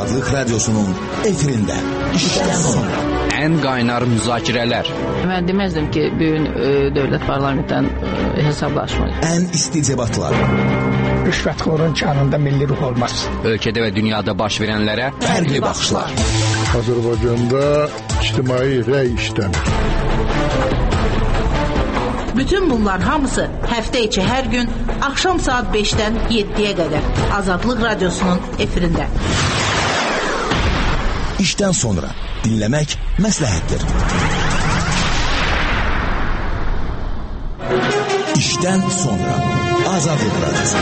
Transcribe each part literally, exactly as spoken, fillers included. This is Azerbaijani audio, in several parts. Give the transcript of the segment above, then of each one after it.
Azadlık Radyosu'nun efirinde. İşten sonra. En qaynar müzakirələr. Mən deməzdim ki, bugün e, dövlət parlamentdən e, hesablaşmayız. En isti debatlar. Rüşvətxorun canında milli ruh olmaz. Ölkədə və dünyada baş verənlərə fərqli baxışlar. Azərbaycanda ictimai rəy işləmir. Bütün bunlar hamısı həftə içi hər gün axşam saat beşdən yeddiyə qədər Azadlıq Radyosu'nun efirində. İşten sonra dinlemek məsləhətdir. İşten sonra Azadlıq Radyosu.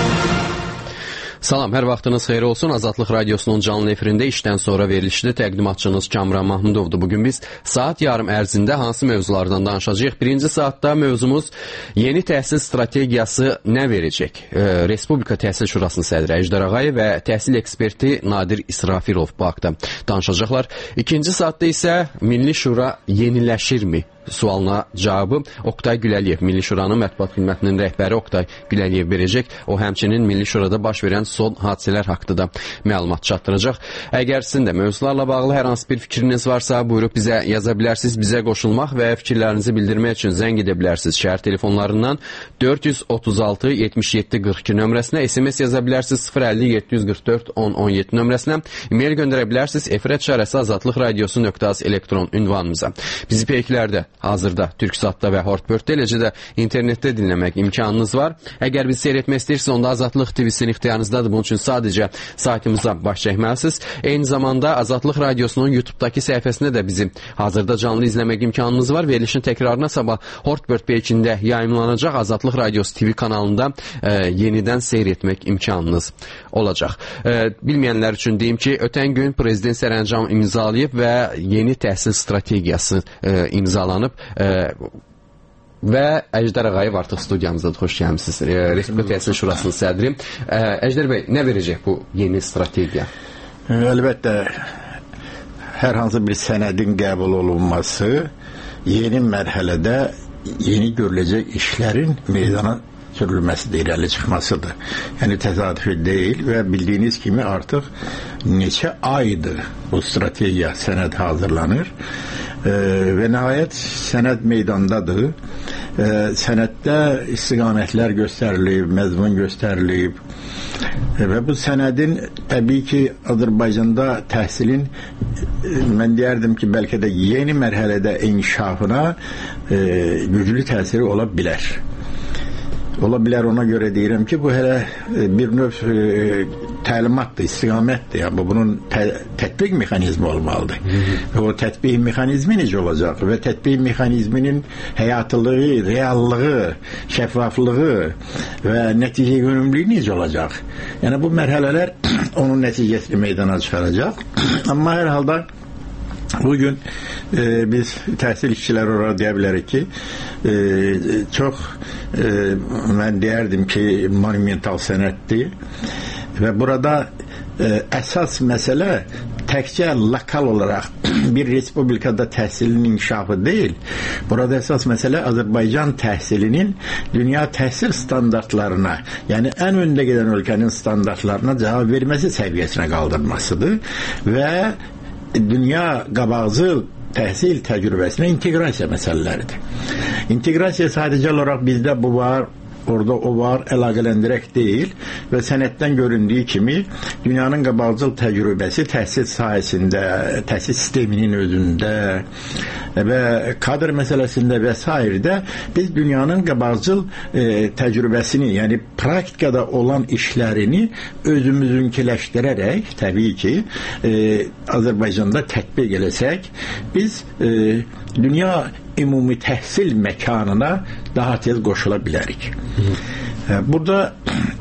Salam, hər vaxtınız xeyir olsun. Azadlıq Radyosu'nun canlı efirində işdən sonra verilişli təqdimatçınız Kamran Mahmudovdur. Bugün biz saat yarım ərzində hansı mövzulardan danışacağıq? Birinci saatda mövzumuz yeni təhsil strategiyası nə verəcək? E, Respublika Təhsil Şurasının sədri Əjdər Ağayev və təhsil eksperti Nadir İsrafilov bu haqda danışacaqlar. İkinci saatda isə Milli Şura yeniləşirmi? Sualına cavabı Oktay Güləliyev, Milli Şuranın mətbuat xidmətinin rəhbəri Oktay Güləliyev verəcək. O həmçinin Milli Şurada baş verən son hadisələr haqqında da məlumat çatdıracaq. Əgər sizin də mövzularla bağlı hər hansı bir fikriniz varsa, buyurub bizə yaza bilərsiniz. Bizə qoşulmaq və fikirlərinizi bildirmək üçün zəng edə bilərsiniz. Şəhər telefonlarından dörd yüz otuz altı yetmiş yeddi qırx iki nömrəsinə, S M S yaza bilərsiniz sıfır əlli yeddi yüz qırx dörd on on yeddi nömrəsinə, e-mail göndərə bilərsiniz efirət çarəsi azadlıq radiosu nöqtə az elektron ünvanımıza. Bizi peyklərdə hazırda Türksatda və Hortbörtdə, eləcə də internetdə dinləmək imkanınız var. Əgər bizi seyr etmək istəyirsiniz, onda Azadlıq T V-sinin ixtiyarınızdadır. Bunun üçün sadəcə saytımıza baş çəkməlisiniz. Eyni zamanda Azadlıq Radyosu'nun YouTube'dakı səhifəsində də bizim hazırda canlı izləmək imkanınız var. Verilişin təkrarına sabah Hortbört peyçində yayımlanacaq Azadlıq Radyosu T V kanalında e, yenidən seyr etmək imkanınız olacaq. E, bilməyənlər üçün deyim ki, ötən gün Prezident sərəncam imzalayıb və yeni təhsil strategiyası e, imzalanıb. E, və Əjdər Ağayev artıq studiyamızdadır. Xoş gəlmisiniz. E, Respublika Təhsil Şurasının sədri. E, Əjdər bəy, nə verəcək bu yeni strategiya? Əlbəttə, hər hansı bir sənədin qəbul olunması yeni mərhələdə yeni görüləcək işlərin meydana sürülməsidir, irəli çıxmasıdır. Yəni təsadüfi deyil və bildiyiniz kimi artıq neçə aydır bu strategiya, sənəd hazırlanır e, və nəhayət sənəd meydandadır. E, sənəddə istiqamətlər göstərilib, məzmun göstərilib e, və bu sənədin təbii ki, Azərbaycanda təhsilin e, mən deyərdim ki, bəlkə də yeni mərhələdə inkişafına e, güclü təsiri ola bilər. Ola bilər, ona görə deyirəm ki, bu hələ bir növ e, təlimatdır, istiqamətdir. Yəni, bunun tə, tətbiq mexanizmi olmalıdır. Və o tətbiq mexanizmi necə olacaq? Və tətbiq mexanizminin həyatılığı, reallığı, şəffaflığı və nəticə yönümlülüyü necə olacaq? Yəni, bu mərhələlər onun nəticəsini meydana çıxaracaq. Amma hər halda bugün e, biz təhsil işçiləri olaraq deyə bilərik ki, e, çox e, mən deyərdim ki, monumental sənəddir və burada e, əsas məsələ təkcə lokal olaraq bir respublikada təhsilin inkişafı deyil. Burada əsas məsələ Azərbaycan təhsilinin dünya təhsil standartlarına, yəni ən öndə gedən ölkənin standartlarına cavab verməsi səviyyəsinə qaldırmasıdır və dünya qabaqcıl təhsil təcrübəsinə inteqrasiya məsələləridir. İnteqrasiya sadəcə olaraq bizdə bu var, orada o var, əlaqələndirək deyil və sənəddən göründüyü kimi dünyanın qabaqcıl təcrübəsi təhsil sahəsində, təhsil sisteminin özündə və kadr məsələsində və s. biz dünyanın qabaqcıl e, təcrübəsini, yəni praktikada olan işlərini özümüzünkiləşdirərək, təbii ki, e, Azərbaycanda tətbiq eləsək, biz e, dünya ümumi təhsil məkanına daha tez qoşula bilərik. Burada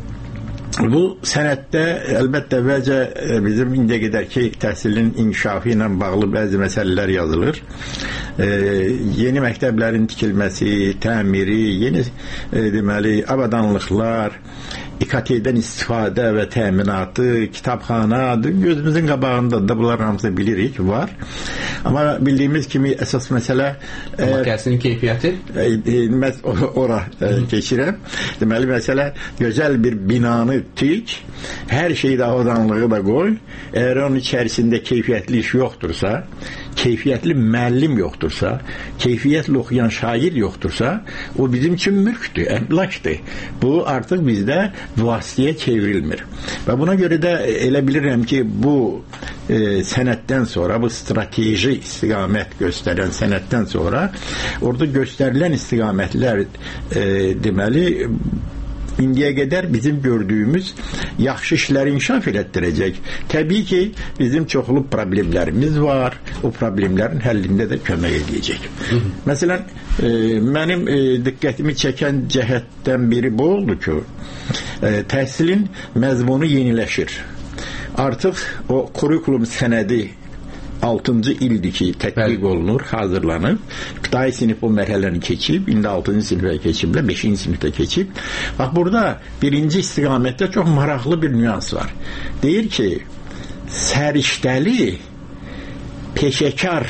bu sənəddə əlbəttə əvvəlcə bizim indiyə qədərki təhsilin inkişafı ilə bağlı bəzi məsələlər yazılır e, yeni məktəblərin tikilməsi, təmiri, yeni e, deməli avadanlıqlar, İ K T'dən istifadə və təminatı, kitabxana, gözümüzün qabağında da bunlar hamısı bilirik, var. Amma bildiyimiz kimi əsas məsələ amma təhsilin keyfiyyəti e, e, ora e, keçirəm. Deməli məsələ gözəl bir binanı tik, hər şeydə avadanlığı da qoy. Əgər onun içərisində keyfiyyətli iş yoxdursa, keyfiyyətli müəllim yoxdursa, keyfiyyətli oxuyan şagird yoxdursa, o bizim üçün mülkdür, əmlakdır. Bu artıq bizdə vasitəyə çevrilmir. Və buna görə də elə bilirəm ki, bu e, sənəddən sonra, bu strateji istiqamət göstərən sənəddən sonra orada göstərilən istiqamətlər e, deməli indiyə qədər bizim gördüyümüz yaxşı işləri inkişaf elətdirəcək. Təbii ki, bizim çoxlu problemlərimiz var. O problemlərin həllində də kömək edəcək. Məsələn, e, mənim e, diqqətimi çəkən cəhətdən biri bu oldu ki, e, təhsilin məzmunu yeniləşir. Artıq o kurikulum sənədi altıncı ildir ki, tətbiq olunur, hazırlanıb. İbtidai sinif o mərhələni keçib, indi altıncı sinifə keçiblər, beşinci sinifdə keçib. Bax, burada birinci istiqamətdə çox maraqlı bir nüans var. Deyir ki, səriştəli, peşəkar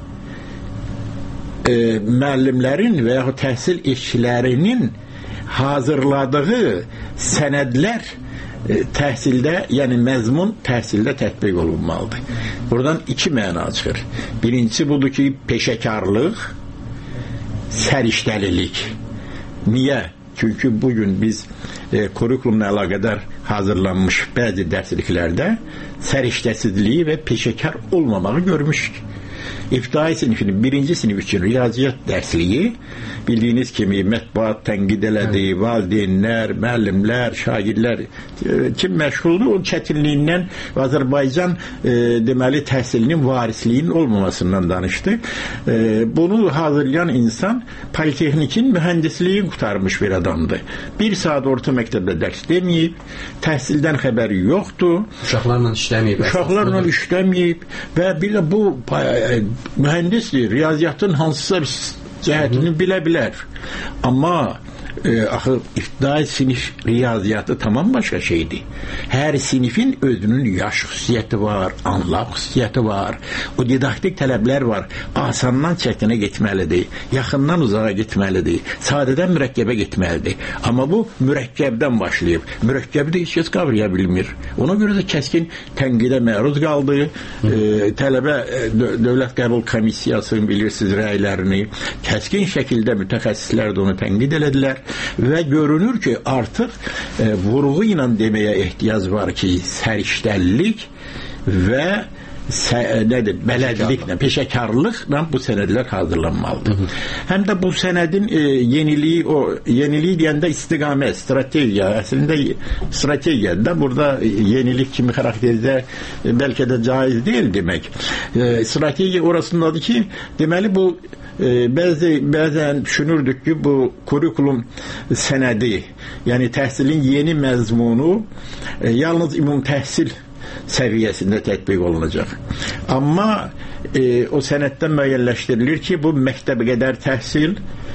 e, müəllimlərin və yaxud təhsil işçilərinin hazırladığı sənədlər təhsildə, yəni məzmun təhsildə tətbiq olunmalıdır. Buradan iki məna çıxır. Birincisi budur ki, peşəkarlıq, səriştəlilik. Niyə? Çünki bugün biz e, kurikulumla əlaqədar hazırlanmış bəzi dərsliklərdə səriştəsizliyi və peşəkar olmamağı görmüşük. İbtidai sinifinin birinci sinif üçün riyaziyyat dərsliyi bildiyiniz kimi mətbuat tənqid elədi, valideynlər, müəllimlər, şagirdlər kim məşğuldur, o çətinliyindən və Azərbaycan e, deməli təhsilinin varisliyinin olmamasından danışdı. E, bunu hazırlayan insan Politexnikin mühəndisliyi qutarmış bir adamdır. Bir saat orta məktəbdə dərs deməyib, təhsildən xəbəri yoxdur. Uşaqlarla işləməyib. Uşaqlarla işləməyib və bir də bu mühəndisdir, riyaziyyatın hansısa cəhətini bilə bilər. Amma e, axı ibtidai sinif riyaziyyatı tamam başqa şeydir. Hər sinifin özünün yaş xüsusiyyəti var, anlaq xüsusiyyəti var, o didaktik tələblər var. Asandan çətinə getməlidir, yaxından uzağa getməlidir, sadədən mürəkkəbə getməlidir. Amma bu mürəkkəbdən başlayıb. Mürəkkəbi də heç kəs qavraya bilmir. Ona görə də kəskin tənqidə məruz qaldı. E, tələbə dö dövlət qəbul komissiyasının bilirsiniz rəylərini kəskin şəkildə mütəxəssislər də onu tənqid elədilər və görünür ki, artıq e, vurğu ilə deməyə ehtiyac var ki, səriştəllik və sə, nədir, bələdliklə, peşəkarlıqla bu sənədlər hazırlanmalıdır. Hı -hı. Həm də bu sənədin e, yeniliyi, o yeniliyi deyəndə istiqamət, strategiya, əslində strategiya da burada yenilik kimi xarakterizə e, bəlkə də caiz deyil demək. E, strategiya orasındadır ki, deməli bu e, bəzi, bəzən düşünürdük ki, bu kurikulum sənədi, yəni təhsilin yeni məzmunu e, yalnız ümum təhsil səviyyəsində tətbiq olunacaq. Amma e, o sənəddən müəyyənləşdirilir ki, bu məktəbə qədər təhsil,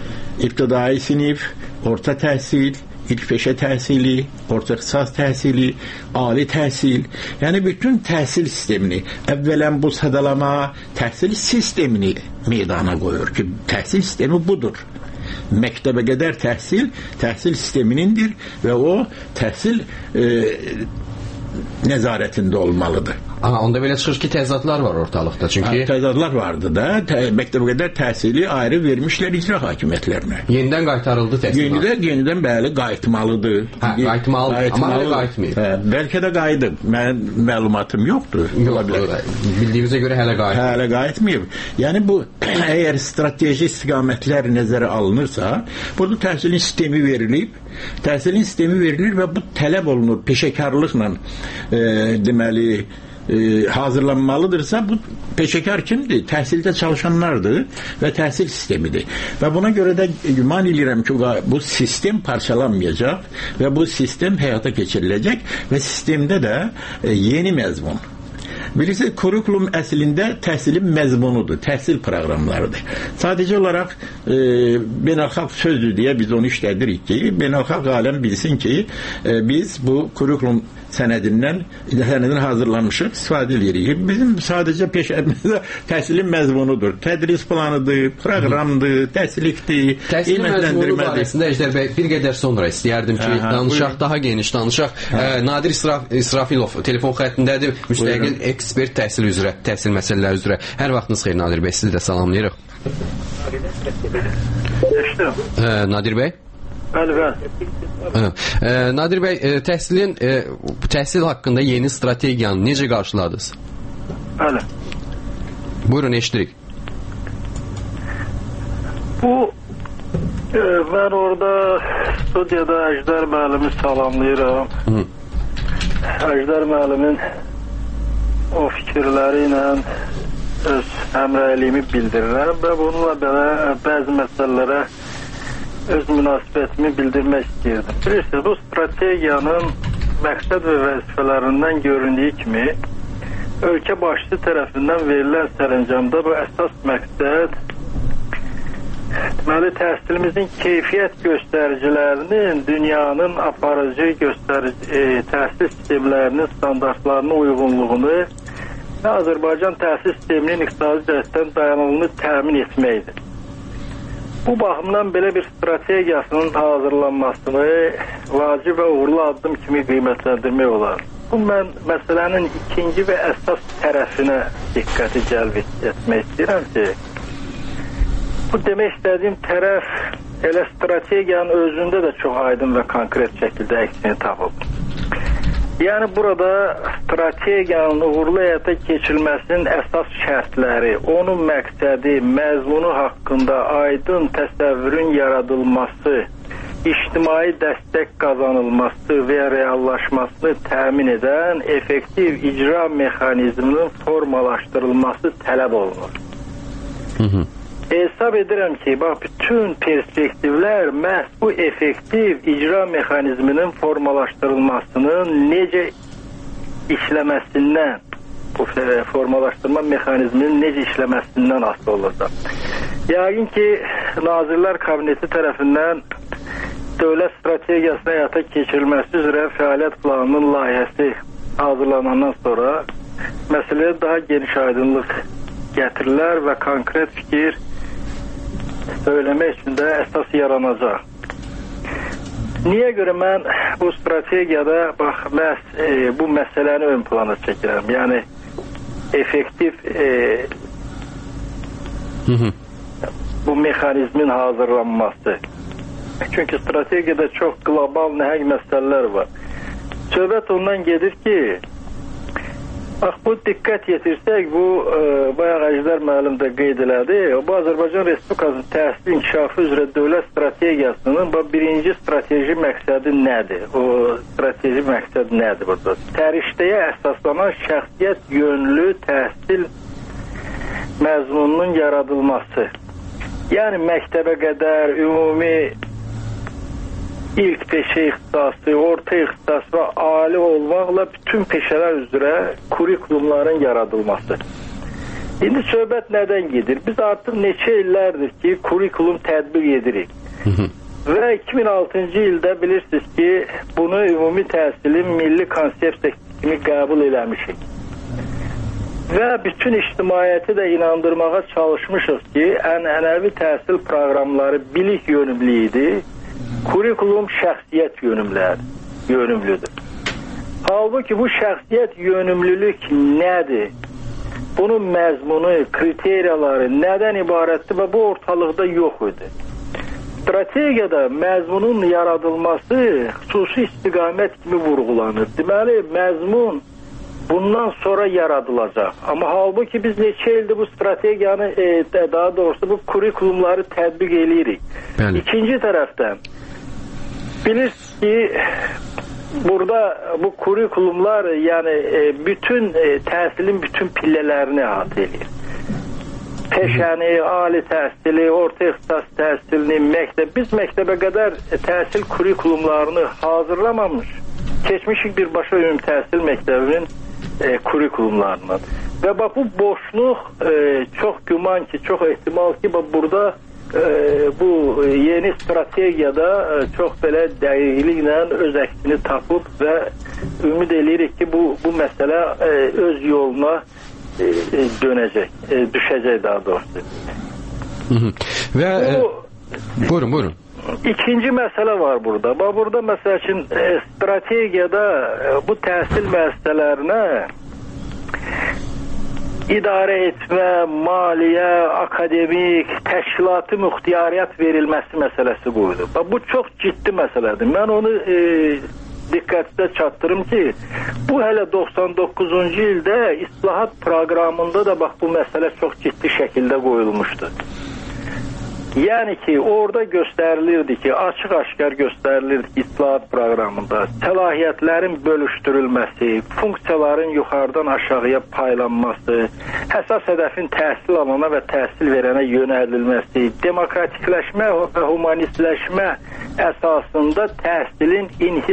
ibtidai sinif, orta təhsil, ilk peşə təhsili, orta ixtisas təhsili, ali təhsil, yəni bütün təhsil sistemini, əvvələn bu sadalama təhsil sistemini meydana qoyur ki, təhsil sistemi budur. Məktəbə qədər təhsil, təhsil sisteminindir və o təhsil e, nəzarətində olmalıdır. Aha, onda belə çıxır ki, təzadlar var ortalıqda. Çünki ha, təzadlar vardı da. Tə, məktəbə qədər təhsili ayrı vermişlər icra hakimiyyətlərinə. Yenidən qaytarıldı təhsil. Yenidən, yenidən bəli qayıtmalıdır. Hə, qayıtmalıdır, qayıtmalı, amma hələ qayıtmayıb. Hə, bəlkə də qayıdıb. Mənim məlumatım yoxdur. Yoxdur. Bildiyimizə görə hələ qayıtmayıb. Hə, hələ qayıtmayıb. Yəni bu əgər strateji istiqamətlər nəzərə alınırsa, burada təhsilin sistemi verilib, təhsilin sistemi verilir və bu tələb olunur peşəkarlıqla e, deməli e, hazırlanmalıdırsa, bu peşəkar kimdir? Təhsildə çalışanlardır və təhsil sistemidir. Və buna görə də güman edirəm ki, bu sistem parçalanmayacaq və bu sistem həyata keçiriləcək və sistemdə də e, yeni məzmun, Bilirsiniz, kurikulum əslində təhsilin məzmunudur, təhsil proqramlarıdır. Sadəcə olaraq e, beynəlxalq sözdür deyə biz onu işlədirik ki, beynəlxalq aləm bilsin ki, e, biz bu kurikulum sənədindən, sənədin hazırlanmışıq, istifadə edirik. Bizim sadəcə peşəmizdə təhsilin məzmunudur. Tədris planıdır, proqramdır, təhsilikdir, təhsilin məzmunu barəsində Əjdər bəy bir qədər sonra istəyərdim ki, Aha, danışaq, buyurun. Daha geniş danışaq. Ə, Nadir İsraf, İsrafilov telefon xəttindədir, müstəqil ekspert təhsil üzrə, təhsil məsələləri üzrə. Hər vaxtınız xeyir Nadir bəy, sizi də salamlayırıq. Ə, Nadir bəy? Bəli, bəli. Nadir bəy, təhsilin təhsil haqqında yeni strategiyanı necə qarşıladınız? Bəli. Buyurun, eşidirik. Bu e, mən orada studiyada Əjdər müəllimi salamlayıram. Hı. Əjdər müəllimin o fikirləri ilə öz həmrəyliyimi bildirirəm və bununla belə bəzi məsələlərə öz münasibətimi bildirmək istəyirdim. Bilirsiniz, bu strategiyanın məqsəd və vəzifələrindən göründüyü kimi ölkə başçısı tərəfindən verilən sərəncamda bu əsas məqsəd deməli təhsilimizin keyfiyyət göstəricilərinin dünyanın aparıcı göstərici e, təhsil sistemlərinin standartlarına uyğunluğunu və Azərbaycan təhsil sisteminin iqtisadi cəhətdən dayanıqlığını təmin etməkdir. Bu baxımdan belə bir strategiyasının hazırlanmasını vacib və uğurlu addım kimi qiymətləndirmək olar. Bu mən məsələnin ikinci və əsas tərəfinə diqqəti cəlb etmək istəyirəm ki, bu demək istədiyim tərəf elə strategiyanın özündə də çox aydın və konkret şəkildə əksini tapıb. Yəni burada strategiyanın uğurlu həyata keçirilməsinin əsas şərtləri, onun məqsədi, məzmunu haqqında aydın təsəvvürün yaradılması, ictimai dəstək qazanılması və reallaşmasını təmin edən effektiv icra mexanizminin formalaşdırılması tələb olunur. Hı hı. Hesab edirəm ki, bax, bütün perspektivlər məhz bu effektiv icra mexanizminin formalaşdırılmasının necə işləməsindən, bu formalaşdırma mexanizminin necə işləməsindən asılı olacaq. Yəqin ki, Nazirlər Kabineti tərəfindən dövlət strategiyasına həyata keçirilməsi üzrə fəaliyyət planının layihəsi hazırlanandan sonra məsələyə daha geniş aydınlıq gətirilər və konkret fikir söyləmək üçün də əsas yaranacaq. Niyə görə mən bu strategiyada bax, məhz, e, bu məsələni ön plana çəkirəm? Yəni, effektiv e, hı hı. bu mexanizmin hazırlanması. Çünki strategiyada çox qlobal nəhəng məsələlər var. Söhbət ondan gedir ki, bax, bu diqqət yetirsək, bu e, bayaq Əjdər müəllim də qeyd elədi, bu Azərbaycan Respublikasının təhsil inkişafı üzrə dövlət strategiyasının bu birinci strateji məqsədi nədir? O strateji məqsəd nədir burada? Tərişdəyə əsaslanan şəxsiyyət yönlü təhsil məzmununun yaradılması. Yəni məktəbə qədər ümumi ilk peşə ixtisası, orta ixtisas və ali olmaqla bütün peşələr üzrə kurikulumların yaradılması. İndi söhbət nədən gedir? Biz artıq neçə illərdir ki, kurikulum tətbiq edirik. Və iki min altıncı ildə bilirsiniz ki, bunu ümumi təhsilin milli konsepsiya kimi qəbul eləmişik. Və bütün ictimaiyyəti də inandırmağa çalışmışıq ki, ənənəvi təhsil proqramları bilik yönümlü idi. Kurikulum şəxsiyyət yönümlüdür. Halbuki bu şəxsiyyət yönümlülük nədir? Bunun məzmunu, kriteriyaları nədən ibarətdir və bu ortalıqda yox idi. Strategiyada məzmunun yaradılması xüsusi istiqamət kimi vurğulanır. Deməli, məzmun bundan sonra yaradılacaq. Amma halbuki biz neçə ildir bu strategiyanı, e, daha doğrusu bu kurikulumları tətbiq eləyirik. Bəli. İkinci tərəfdən bilirsiniz ki, burada bu kurikulumlar yəni e, bütün e, təhsilin bütün pillələrini əhatə edir. Peşəni, ali təhsili, orta ixtisas təhsilini, məktəb, biz məktəbə qədər təhsil kurikulumlarını hazırlamamış, keçmişik birbaşa ümumi təhsil məktəbinin e, kurikulumlarından. Və bax bu boşluq e, çox güman ki, çox ehtimal ki, bax burada e, bu yeni strategiyada e, çox belə dəqiqliklə öz əksini tapıb və ümid edirik ki, bu bu məsələ e, öz yoluna e, dönəcək, e, düşəcək daha doğrusu. Hı hı. Və bu, e, buyurun, buyurun. İkinci məsələ var burada. Bax burada məsəl üçün e, strategiyada e, bu təhsil müəssisələrinə idarə etmə, maliyyə, akademik, təşkilati müxtiyariyyat verilməsi məsələsi qoyulub. Bu çox ciddi məsələdir. Mən onu e, diqqətinizə çatdırım ki, bu hələ doxsan doqquzuncu ildə islahat proqramında da bax bu məsələ çox ciddi şəkildə qoyulmuşdu. Yəni ki, orada göstərilirdi ki, açıq-aşkar göstərilirdi ki, islahat proqramında səlahiyyətlərin bölüşdürülməsi, funksiyaların yuxarıdan aşağıya paylanması, əsas hədəfin təhsil alana və təhsil verənə yönəldilməsi, demokratikləşmə və humanistləşmə əsasında təhsilin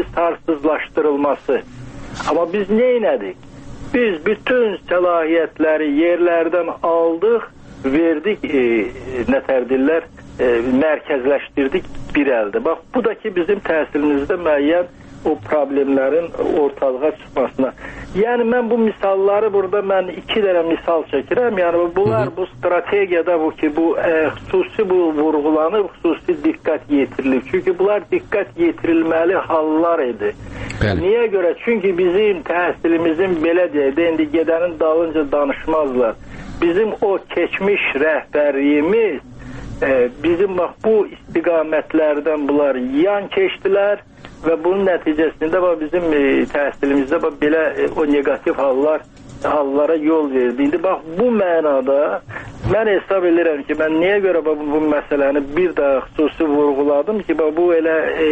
inhisarsızlaşdırılması. Amma biz nə elədik? Biz bütün səlahiyyətləri yerlərdən aldıq, verdik, e, nətərdirlər, e, mərkəzləşdirdik bir əldə. Bax, bu da ki, bizim təhsilimizdə müəyyən o problemlərin ortalığa çıxmasına. Yəni, mən bu misalları burada, mən iki dənə misal çəkirəm. Yəni, bunlar bu strategiyada bu ki, bu e, xüsusi bu vurğulanıb, xüsusi diqqət yetirilib. Çünki bunlar diqqət yetirilməli hallar idi. Bəli. Niyə görə? Çünki bizim təhsilimizin belə deyək də, indi gedənin dalınca danışmazlar. Bizim o keçmiş rəhbərliyimiz e, bizim bax bu istiqamətlərdən bunlar yan keçdilər və bunun nəticəsində bax, bizim e, təhsilimizdə bax, belə e, o negativ hallar hallara yol verdi. İndi bax bu mənada mən hesab edirəm ki, mən niyə görə bax, bu məsələni bir daha xüsusi vurğuladım ki, bax, bu elə e,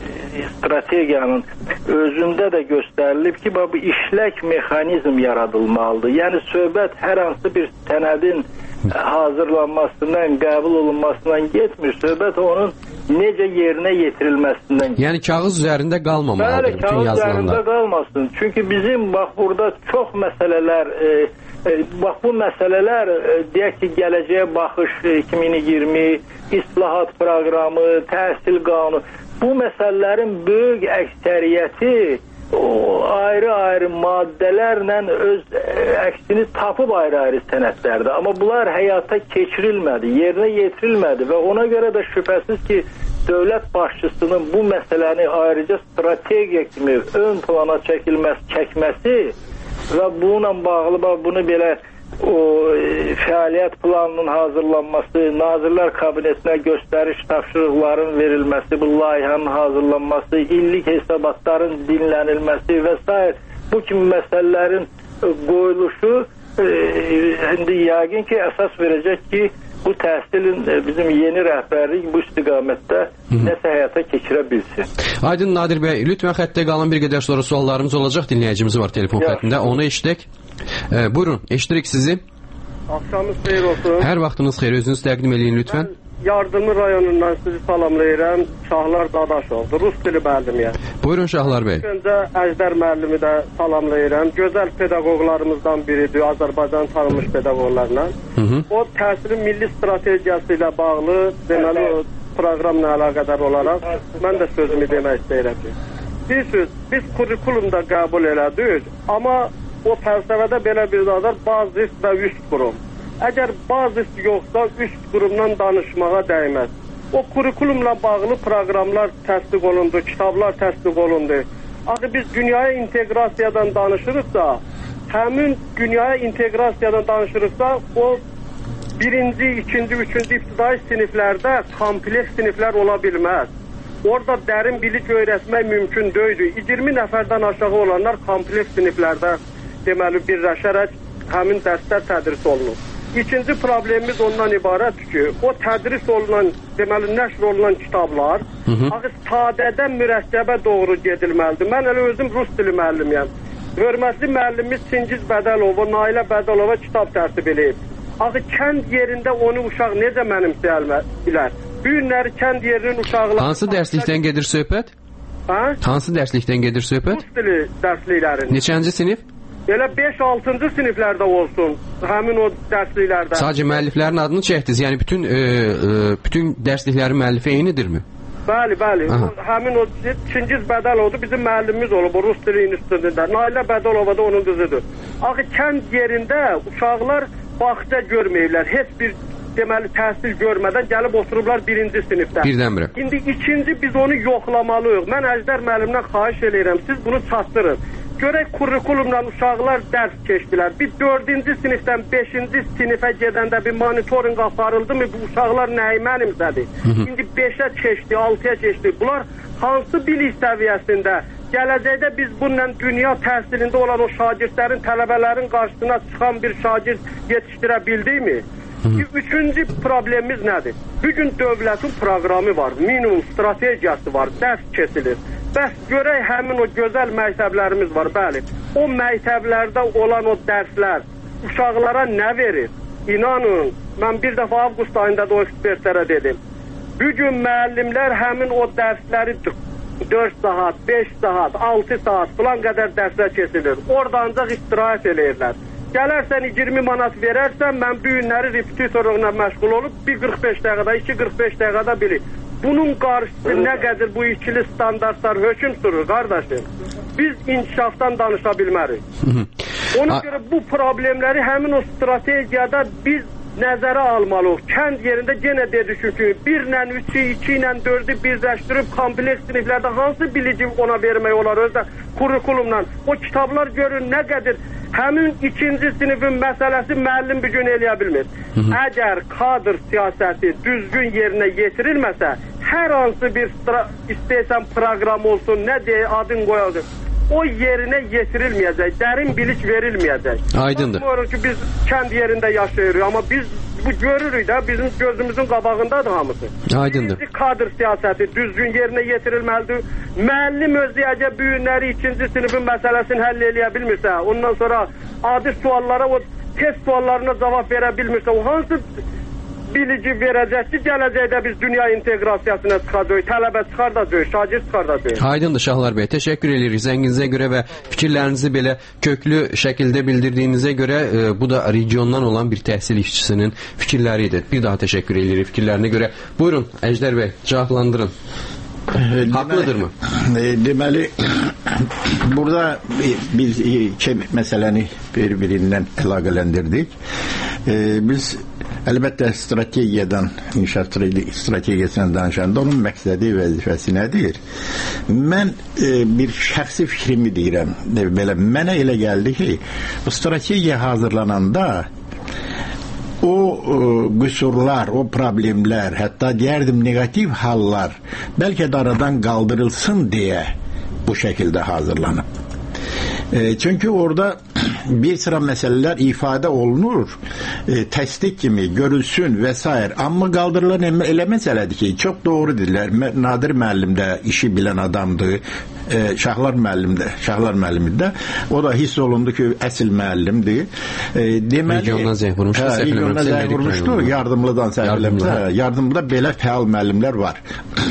strategiyanın özündə də göstərilib ki, bax, bu işlək mexanizm yaradılmalıdır. Yəni söhbət hər hansı bir sənədin hazırlanmasından, qəbul olunmasından getmir. Söhbət onun necə yerinə yetirilməsindən getmir. Yəni kağız üzərində qalmamalıdır bütün yazılanlar. Bəli, kağız üzərində qalmasın. Çünki bizim bax burada çox məsələlər e, e, bax bu məsələlər e, deyək ki, gələcəyə baxış iki min iyirmi, islahat proqramı, təhsil qanunu, bu məsələlərin böyük əksəriyyəti o ayrı-ayrı maddələrlə öz əksini tapıb ayrı-ayrı sənədlərdə. Amma bunlar həyata keçirilmədi, yerinə yetirilmədi və ona görə də şübhəsiz ki, dövlət başçısının bu məsələni ayrıca strategiya kimi ön plana çəkilməsi, çəkməsi və bununla bağlı bunu belə o e, fəaliyyət planının hazırlanması, Nazirlər Kabinetinə göstəriş tapşırıqların verilməsi, bu layihənin hazırlanması, illik hesabatların dinlənilməsi və s. bu kimi məsələlərin e, qoyuluşu e, indi yəqin ki, əsas verəcək ki, bu təhsilin e, bizim yeni rəhbərlik bu istiqamətdə nəsə həyata keçirə bilsin. Aydın Nadir bəy, lütfən xəttə qalan bir qədər sonra suallarımız olacaq. Dinləyicimiz var telefon xəttində. Onu eşidək. E, buyurun, eşidirik sizi. Axşamınız xeyir olsun. Hər vaxtınız xeyir, özünüz təqdim edin lütfən. Mən Yardımlı rayonundan sizi salamlayıram. Şahlar Dadaşovdur, Rus dili müəllimiyəm. Buyurun Şahlar bəy. Öncə Əjdər müəllimi də salamlayıram. Gözəl pedaqoqlarımızdan biridir, Azərbaycan tanınmış pedaqoqlarla. Hı -hı. O təhsilin milli strategiyası ilə bağlı, deməli o proqramla əlaqədar olaraq mən də sözümü demək istəyirəm ki, bir söz, biz kurikulumda qəbul elədik, amma o fəlsəfədə belə bir zadar bazis və üst qurum. Əgər bazis yoxsa üst qurumdan danışmağa dəyməz. O kurikulumla bağlı proqramlar təsdiq olundu, kitablar təsdiq olundu. Axı biz dünyaya inteqrasiyadan danışırıqsa, həmin dünyaya inteqrasiyadan danışırıqsa, o birinci, ikinci, üçüncü ibtidai siniflərdə kompleks siniflər ola bilməz. Orada dərin bilik öyrətmək mümkün deyildi. iyirmi nəfərdən aşağı olanlar kompleks siniflərdə deməli birləşərək həmin dərslər tədris olunur. İkinci problemimiz ondan ibarətdir ki, o tədris olunan, deməli nəşr olunan kitablar axı sadədən mürəkkəbə doğru gedilməlidir. Mən elə özüm Rus dili müəllimiyəm. Hörmətli müəllimimiz Çingiz Bədəlova, Nailə Bədəlova kitab tərtib edib. Axı kənd yerində onu uşaq necə mənimsəyəlmədilər? Bu günləri kənd yerinin uşaqları... Hansı dərslikdən gedir söhbət? Hə? Hansı dərslikdən gedir söhbət? Rus dili dərsliklərin. Neçənci sinif? Elə beş altıncı siniflərdə olsun, həmin o dərsliklərdə. Sadəcə müəlliflərin adını çəkdiniz, yəni bütün e, e, bütün dərsliklərin müəllifi eynidirmi? Bəli, bəli. O, həmin o Çingiz Bədəlovdur, bizim müəllimimiz olub, o Rus dili institutunda. Nailə Bədəlova da onun qızıdır. Axı kənd yerində uşaqlar bağça görməyirlər, heç bir deməli təhsil görmədən gəlib oturublar birinci sinifdə. Birdən-birə. İndi ikinci biz onu yoxlamalıyıq. Mən Əjdər müəllimdən xahiş edirəm, siz bunu çatdırın. Görək kurikulumla uşaqlar dərs keçdilər. Bir dördüncü sinifdən beşinci sinifə gedəndə bir monitoring aparıldı mı, bu uşaqlar nəyi mənimsədir? İndi beşə keçdi, altıya keçdi. Bunlar hansı bilik səviyyəsində? Gələcəkdə biz bununla dünya təhsilində olan o şagirdlərin, tələbələrin qarşısına çıxan bir şagird yetişdirə bildikmi? Üçüncü problemimiz nədir? Bugün dövlətin proqramı var, minimum strategiyası var, dərs kesilir. Bəs görək həmin o gözəl məktəblərimiz var, bəli. O məktəblərdə olan o dərslər uşaqlara nə verir? İnanın, mən bir dəfə avqust ayında da o ekspertlərə dedim. Bugün müəllimlər həmin o dərsləri dörd saat, beş saat, altı saat filan qədər dərslər kesilir. Orada ancaq istirahət eləyirlər. Gələrsən iyirmi manat verərsən, mən bu günləri repetitorluqla məşğul olub bir qırx beş dəqiqədə, iki qırx beş dəqiqədə bilir. Bunun qarşısı nə qədər bu ikili standartlar hökm sürür, qardaşım. Biz inkişafdan danışa bilmərik. Ona görə bu problemləri həmin o strategiyada biz nəzərə almalıyıq. Kənd yerində yenə dedik ki, birlə üçü, iki ilə dördü birləşdirib kompleks siniflərdə hansı bilici ona vermək olar özdə kurikulumla. O kitablar görün nə qədər həmin ikinci sinifin məsələsi müəllim bir gün eləyə bilmir. Əgər kadr siyasəti düzgün yerinə yetirilməsə, hər hansı bir istəysən proqram olsun, nə deyə adın qoyalım, o yerinə yetirilməyəcək, dərin bilik verilməyəcək. Aydındır. Baxmıyoruz ki, biz kənd yerində yaşayırıq, amma biz bu görürük də, bizim gözümüzün qabağındadır hamısı. Aydındır. Birinci kadr siyasəti düzgün yerinə yetirilməlidir. Müəllim özü əgər bu günləri ikinci sinifin məsələsini həll eləyə bilmirsə, ondan sonra adi suallara, o test suallarına cavab verə bilmirsə, o hansı bilici verəcək ki, gələcəkdə biz dünya inteqrasiyasına çıxacaq, tələbə çıxardacaq, şagird çıxardacaq. Aydındır Şahlar bəy, təşəkkür edirik zənginizə görə və fikirlərinizi belə köklü şəkildə bildirdiyinizə görə e, bu da regiondan olan bir təhsil işçisinin fikirləri idi. Bir daha təşəkkür edirik fikirlərinə görə. Buyurun Əjdər bəy, cavablandırın. Haqlıdırmı? Deməli, burada biz iki məsələni bir-birindən əlaqələndirdik. Biz əlbəttə strategiyadan, inkişaf strategiyasından danışanda onun məqsədi, vəzifəsi nədir? Mən e, bir şəxsi fikrimi deyirəm. Belə, mənə elə gəldi ki, bu strategiya hazırlananda o e, qüsurlar, o problemlər, hətta deyərdim negativ hallar bəlkə də aradan qaldırılsın deyə bu şəkildə hazırlanıb. E, çünkü orada bir sıra meseleler ifade olunur, e, təsdiq kimi görülsün vesaire. Amma qaldırılan elə məsələdir ki, çok doğru dediler. Nadir müəllim də işi bilən adamdı. E, Şahlar müəllim də, Şahlar müəllimi də. O da hiss olundu ki, əsl müəllimdir. E, deməli, regiondan zəng vurmuşdu. Hə, regiondan zəng vurmuşdu. Yardımlıdan səhvlərimdə. Yardımlıda belə fəal müəllimlər var.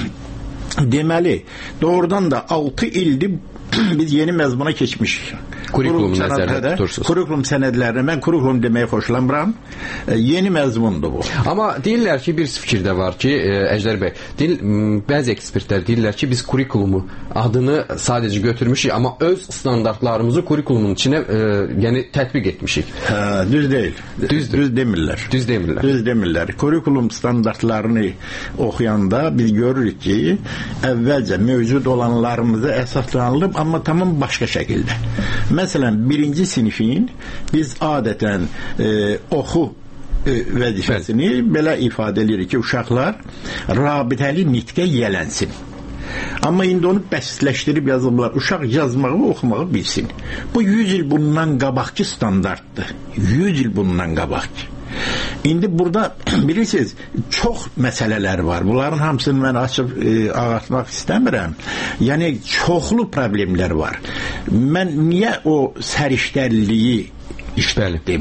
Deməli, doğrudan da altı ildir biz yeni məzmuna keçmişik. Kurikulum nəzərdə tutursunuz. Kurikulum sənədlərini, mən kurikulum deməyi xoşlamıram. E, yeni məzmundur bu. Amma deyirlər ki, bir fikir də var ki, e, Əjdər bəy, deyil, bəzi ekspertlər deyirlər ki, biz kurikulumu adını sadəcə götürmüşük, amma öz standartlarımızı kurikulumun içinə e, yəni tətbiq etmişik. Hə, düz deyil. Düzdür. Düz demirlər. Düz demirlər. Düz demirlər. Kurikulum standartlarını oxuyanda biz görürük ki, əvvəlcə mövcud olanlarımızı əsaslanılıb, amma tamam başqa şəkildə. Məsələn, birinci sinifin biz adətən e, oxu e, vəzifəsini belə ifadə edirik ki, uşaqlar rabitəli nitqə yiyələnsin. Amma indi onu bəsləşdirib yazıblar. Uşaq yazmağı və oxumağı bilsin. Bu yüz il bundan qabaqki standartdır. yüz il bundan qabaqki. İndi burada bilirsiniz, çox məsələlər var. Bunların hamısını mən açıb e, ağartmaq istəmirəm. Yəni, çoxlu problemlər var. Mən niyə o səriştəlliyi işlədim?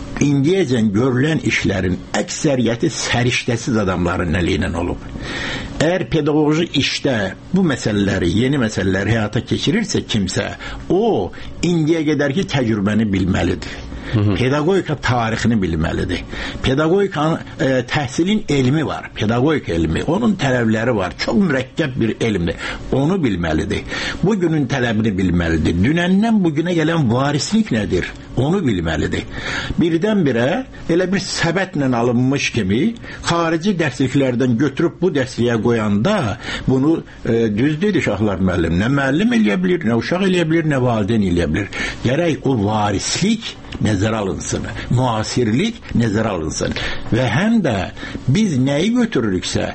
İndiyəcən görülən işlərin əksəriyyəti səriştəsiz adamların əlindən olub. Eğer pedagojik işdə bu məsələləri, yeni məsələləri həyata keçirirsə kimsə, o indiyə qədərki təcrübəni bilməlidir. Hı-hı. Pedagogika tarixini bilməlidir. Pedagogikanın e, təhsilin elmi var. Pedagogik elmi. Onun tələbləri var. Çox mürəkkəb bir elmdir. Onu bilməlidir. Bugünün tələbini bilməlidir. Dünəndən bugünə gələn varislik nədir? Onu bilməlidir. Birdən-birə elə bir səbətlə alınmış kimi xarici dərsliklərdən götürüb bu dərsliyə qoyanda bunu e, düz dedi Şahlar müəllim. Nə müəllim eləyə bilir, nə uşaq eləyə bilir, nə valideyn eləyə bilir. Gərək o varislik nəzərə alınsın, müasirlik nəzərə alınsın və həm də biz nəyi götürürüksə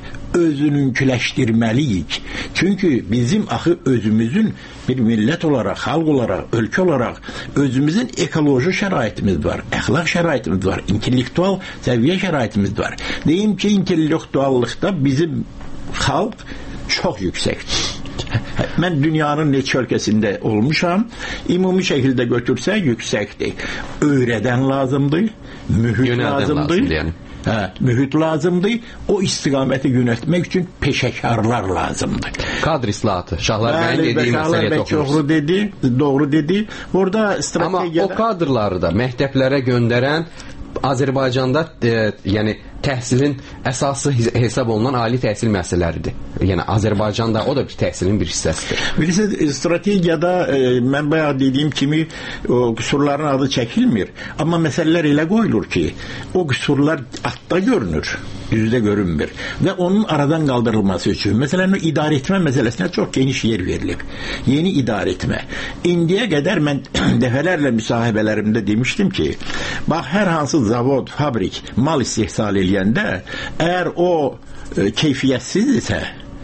özününküləşdirməliyik. Çünki bizim axı özümüzün bir millət olaraq, xalq olaraq, ölkə olaraq özümüzün ekoloji şəraitimiz var, əxlaq şəraitimiz var, intellektual səviyyə şəraitimiz var. Deyim ki, intellektuallıqda bizim xalq çox yüksəkdir. Mən dünyanın neçə ölkəsində olmuşam, ümumi şəkildə götürsək yüksəkdir. Öyrədən lazımdır, mühit Yönəldən lazımdır. lazımdır yəni. Hə, mühit lazımdır. O istiqaməti yönəltmək üçün peşəkarlar lazımdır. Kadr islahatı. Şahlar bəyin dediyi məsələyə toxunuruz. Doğru dedi, doğru dedi. Orada strategiyada... Amma o kadrları da məktəblərə göndərən Azərbaycanda e, yəni təhsilin əsası hesab olunan ali təhsil müəssisələridir. Yəni Azərbaycanda o da bir təhsilin bir hissəsidir. Birisi strategiyada e, mən bayaq dediyim kimi o qüsurların adı çəkilmir. Amma məsələlər elə qoyulur ki, o qüsurlar altda görünür, üzdə görünmür və onun aradan qaldırılması üçün məsələn o idarə etmə məsələsinə çox geniş yer verilib. Yeni idarə etmə. İndiyə qədər mən dəfələrlə müsahibələrimdə demişdim ki, bax hər hansı zavod, fabrik mal istehsal eləyəndə əgər o e, keyfiyyətsizdirsə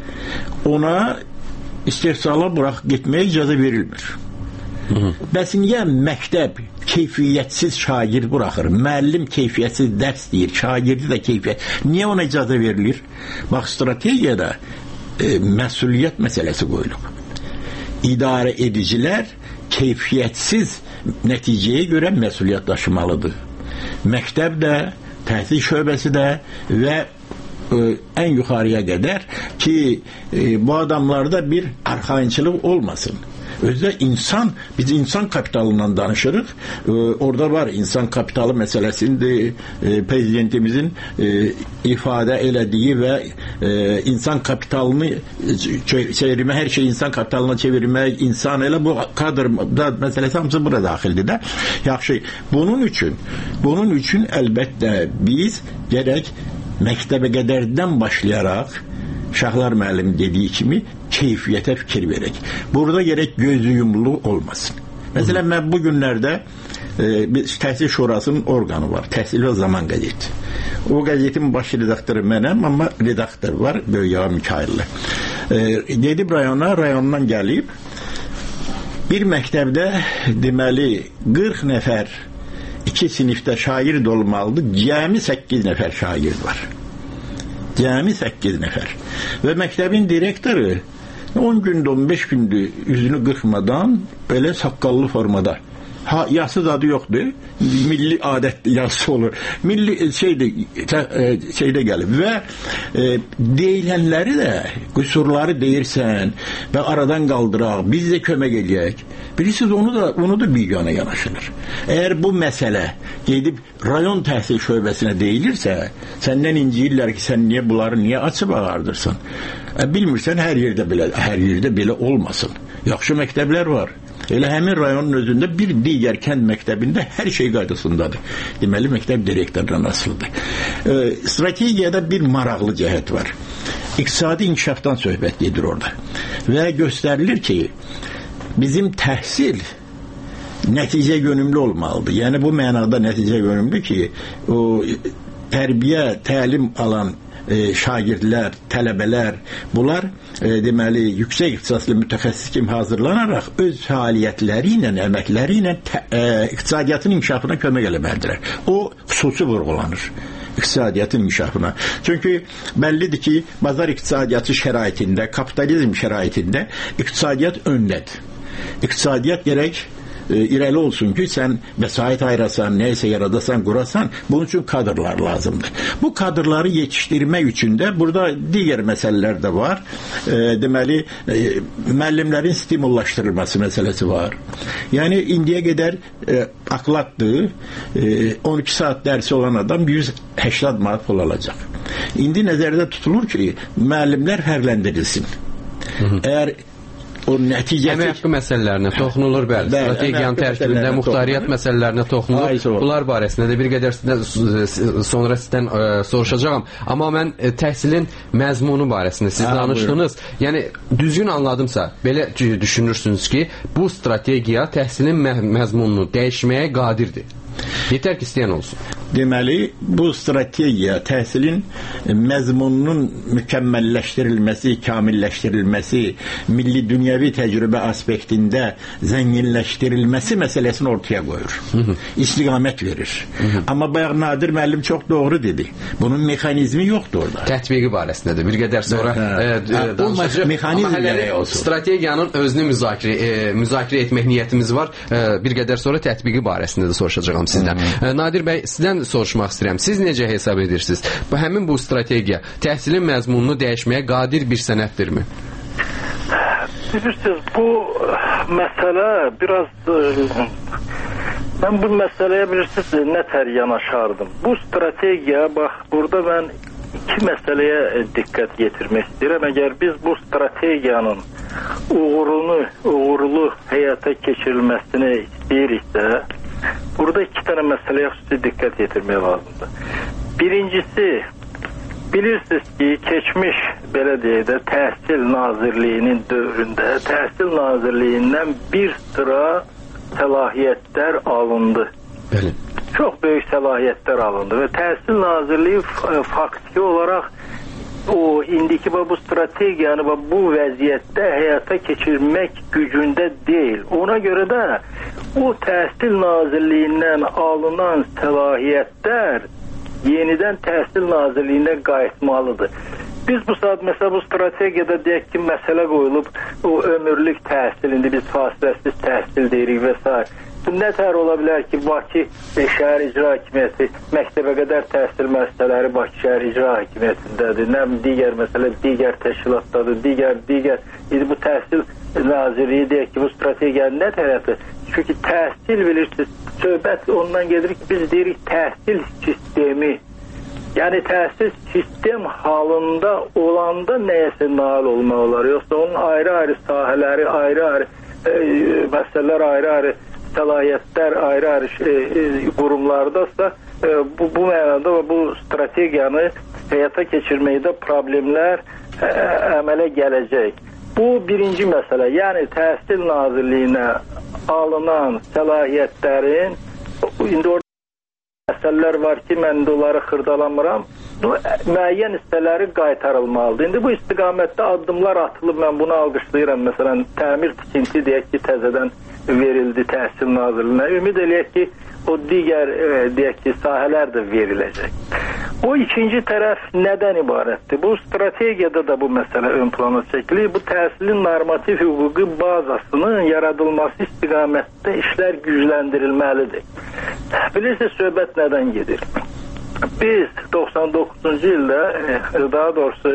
ona istehsala bıraq getməyə icazə verilmir. Hı -hı. Bəs niyə məktəb keyfiyyətsiz şagird buraxır? Müəllim keyfiyyətsiz dərs deyir, şagirdi də keyfiyyət. Niyə ona icazə verilir? Bax, strategiyada e, məsuliyyət məsələsi qoyulub. İdarə edicilər keyfiyyətsiz nəticəyə görə məsuliyyət daşımalıdır. Məktəb də, təhsil şöbəsi də və e, ən yuxarıya qədər ki e, bu adamlarda bir arxayınçılıq olmasın. Özdə insan, biz insan kapitalından danışırıq. E, orada var insan kapitalı məsələsində e, prezidentimizin e, ifadə elədiyi və e, insan kapitalını çevirmək, hər şey insan kapitalına çevirmək, insan elə bu kadrda məsələsi hamısı bura daxildir də. Yaxşı, bunun üçün, bunun üçün əlbəttə biz gərək məktəbə qədərdən başlayaraq Şahlar müəllim dediyi kimi keyfiyyətə fikir verək. Burada gərək gözüyumlu olmasın. Məsələn, mən bu günlərdə e, Təhsil Şurasının orqanı var. Təhsil və Zaman qəzeti. O qəzetin baş redaktoru mənəm, amma redaktor var, Böyüyağa Mikailli. E, gedib rayona, rayondan gəlib bir məktəbdə deməli qırx nəfər iki sinifdə şagird olmalıdır. Cəmi səkkiz nəfər şagird var. Cəmi səkkiz nəfər. Və məktəbin direktoru on gündə, on beş gündə üzünü qırxmadan belə saqqallı formada. Ha, yasız adı yoxdur. Milli adət yası olur. Milli şeydə, şeydə gəlib. Və e, deyilənləri də, qüsurları deyirsən və aradan qaldıraq, biz də kömək eləyək. Bilirsiniz, onu da, onu da biganə yanaşılır. Əgər bu məsələ gedib rayon təhsil şöbəsinə deyilirsə, səndən inciyirlər ki, sən niyə bunları niyə açıb ağardırsan? E, bilmirsən, hər yerdə belə, hər yerdə belə olmasın. Yaxşı məktəblər var. Elə həmin rayonun özündə bir digər kənd məktəbində hər şey qaydasındadır. Deməli, məktəb direktordan asılıdır. E, strategiyada bir maraqlı cəhət var. İqtisadi inkişafdan söhbət gedir orada. Və göstərilir ki, bizim təhsil nəticə yönümlü olmalıdır. Yəni, bu mənada nəticə yönümlü ki, o tərbiyə, təlim alan E, şagirdlər, tələbələr, bunlar e, deməli, yüksək ixtisaslı mütəxəssis kimi hazırlanaraq öz fəaliyyətləri ilə, əməkləri ilə tə, e, iqtisadiyyatın inkişafına kömək eləməlidirlər. O xüsusi vurğulanır iqtisadiyyatın inkişafına. Çünki bəllidir ki, bazar iqtisadiyyatı şəraitində, kapitalizm şəraitində iqtisadiyyat öndədir. İqtisadiyyat gərək e, irəli olsun ki, sən vəsait ayırasan, nəysə yaradasan, qurasan, bunun üçün kadrlar lazımdır. Bu kadrları yetişdirmək üçün də burada digər məsələlər də var. E, deməli, e, müəllimlərin stimullaşdırılması məsələsi var. Yəni, indiyə qədər e, akladdır, e, on iki saat dərsi olan adam yüz səksən manat pul alacaq. İndi nəzərdə tutulur ki, müəllimlər hərləndirilsin. Əgər o nəticəsi... Əmək haqqı məsələlərinə toxunulur, bəli. bəli strategiyanın tərkibində muxtariyyət məsələlərinə toxunulur. Ay, bunlar barəsində də bir qədər sonra sizdən ə, soruşacağım. Amma mən ə, təhsilin məzmunu barəsində siz ha, danışdınız. Buyurun. Yəni, düzgün anladımsa, belə düşünürsünüz ki, bu strategiya təhsilin mə məzmununu dəyişməyə qadirdir. Yetər ki, istəyən olsun. Deməli, bu strategiya təhsilin məzmununun mükəmməlləşdirilməsi, kamilləşdirilməsi, milli dünyəvi təcrübə aspektində zənginləşdirilməsi məsələsini ortaya qoyur. Hı -hı. İstiqamət verir. Hı -hı. Amma bayaq Nadir müəllim çox doğru dedi. Bunun mexanizmi yoxdur orada. Tətbiqi barəsində də bir qədər sonra e, danışacaq. Mexanizm gərək olsun. Strategiyanın özünü müzakirə, e, müzakirə etmək niyyətimiz var. E, bir qədər sonra tətbiqi barəsində də soruşacağam sizdən. Hı -hı. Nadir bəy, sizdən soruşmaq istəyirəm. Siz necə hesab edirsiniz? Bu həmin bu strategiya təhsilin məzmununu dəyişməyə qadir bir sənəddirmi? Bilirsiniz, bu məsələ biraz mən bu məsələyə bilirsiniz nətər yanaşardım. Bu strategiya, bax, burada mən iki məsələyə diqqət yetirmək istəyirəm. Əgər biz bu strategiyanın uğurunu, uğurlu həyata keçirilməsini istəyiriksə, burada iki tane meseleye xüsusi diqqət yetirmək lazımdır. Birincisi, bilirsiniz ki, keçmiş belə deyək də Təhsil Nazirliyinin dövründə Təhsil Nazirliyindən bir sıra səlahiyyətlər alındı. Bəli. Çox böyük səlahiyyətlər alındı və Təhsil Nazirliyi faktiki olaraq o indiki bu strategiyanı bu vəziyyətdə həyata keçirmək gücündə deyil. Ona görə də o Təhsil Nazirliyindən alınan səlahiyyətlər yenidən Təhsil Nazirliyinə qayıtmalıdır. Biz bu saat məsələn bu strategiyada deyək ki, məsələ qoyulub o ömürlük təhsil, indi biz fasiləsiz təhsil deyirik və s. Bu nətər ola bilər ki, Bakı Şəhər İcra Hakimiyyəti, məktəbə qədər təhsil müəssisələri Bakı Şəhər İcra Hakimiyyətindədir, nə digər məsələ, digər təşkilatdadır, digər, digər. İndi bu Təhsil Nazirliyi deyək ki, bu strategiyanın nə tərəfi? Çünki təhsil bilirsiniz, söhbət ondan gedir ki, biz deyirik təhsil sistemi. Yəni təhsil sistem halında olanda nəyəsə nail olmaq olar, yoxsa onun ayrı-ayrı sahələri, ayrı-ayrı e, məsələlər, ayrı-ayrı səlahiyyətlər, ayrı-ayrı e, e, qurumlardasa e, bu, bu mənada bu strategiyanı həyata keçirməkdə problemlər e, əmələ gələcək. Bu birinci məsələ, yəni Təhsil Nazirliyinə alınan səlahiyyətlərin, indi orada məsələlər var ki, mən də onları xırdalamıram, müəyyən hissələri qaytarılmalıdır. İndi bu istiqamətdə addımlar atılıb, mən bunu alqışlayıram. Məsələn, təmir tikinti deyək ki, təzədən verildi Təhsil Nazirliyinə. Ümid eləyək ki, o digər e, deyək ki, sahələr də veriləcək. O ikinci tərəf nədən ibarətdir? Bu strategiyada da bu məsələ ön plana çəkilir. Bu təhsilin normativ hüquqi bazasının yaradılması istiqamətdə işlər gücləndirilməlidir. Bilirsiniz, söhbət nədən gedir? Biz doxsan doqquzuncu ildə, daha doğrusu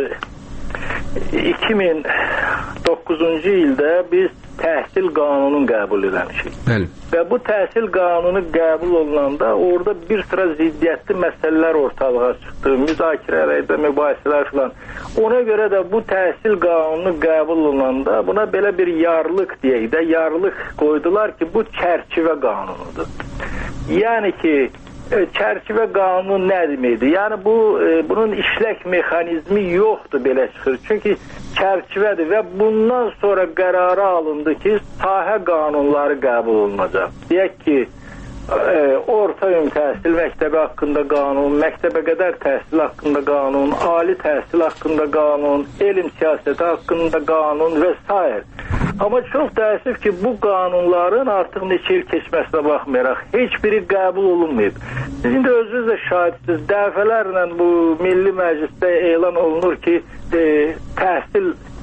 iki min doqquzuncu ildə biz təhsil qanununu qəbul eləmişik. Bəli. Və bu təhsil qanunu qəbul olunanda orada bir sıra ziddiyyətli məsələlər ortalığa çıxdı, müzakirələrdə, mübahisələr filan. Ona görə də bu təhsil qanunu qəbul olunanda buna belə bir yarlıq deyək də, yarlıq qoydular ki, bu çərçivə qanunudur. Yəni ki, çərçivə qanunu nə deməkdir? Yəni bu e, bunun işlək mexanizmi yoxdur, belə çıxır. Çünki çərçivədir və bundan sonra qərara alındı ki, sahə qanunları qəbul olunacaq. Deyək ki, e, orta ümumi təhsil məktəbi haqqında qanun, məktəbə qədər təhsil haqqında qanun, ali təhsil haqqında qanun, elm siyasəti haqqında qanun və s. Amma çox təəssüf ki, bu qanunların artıq neçə il keçməsinə baxmayaraq heç biri qəbul olunmayıb. Siz indi özünüz də şahidsiniz, dəfələrlə bu Milli Məclisdə elan olunur ki, e, təhsil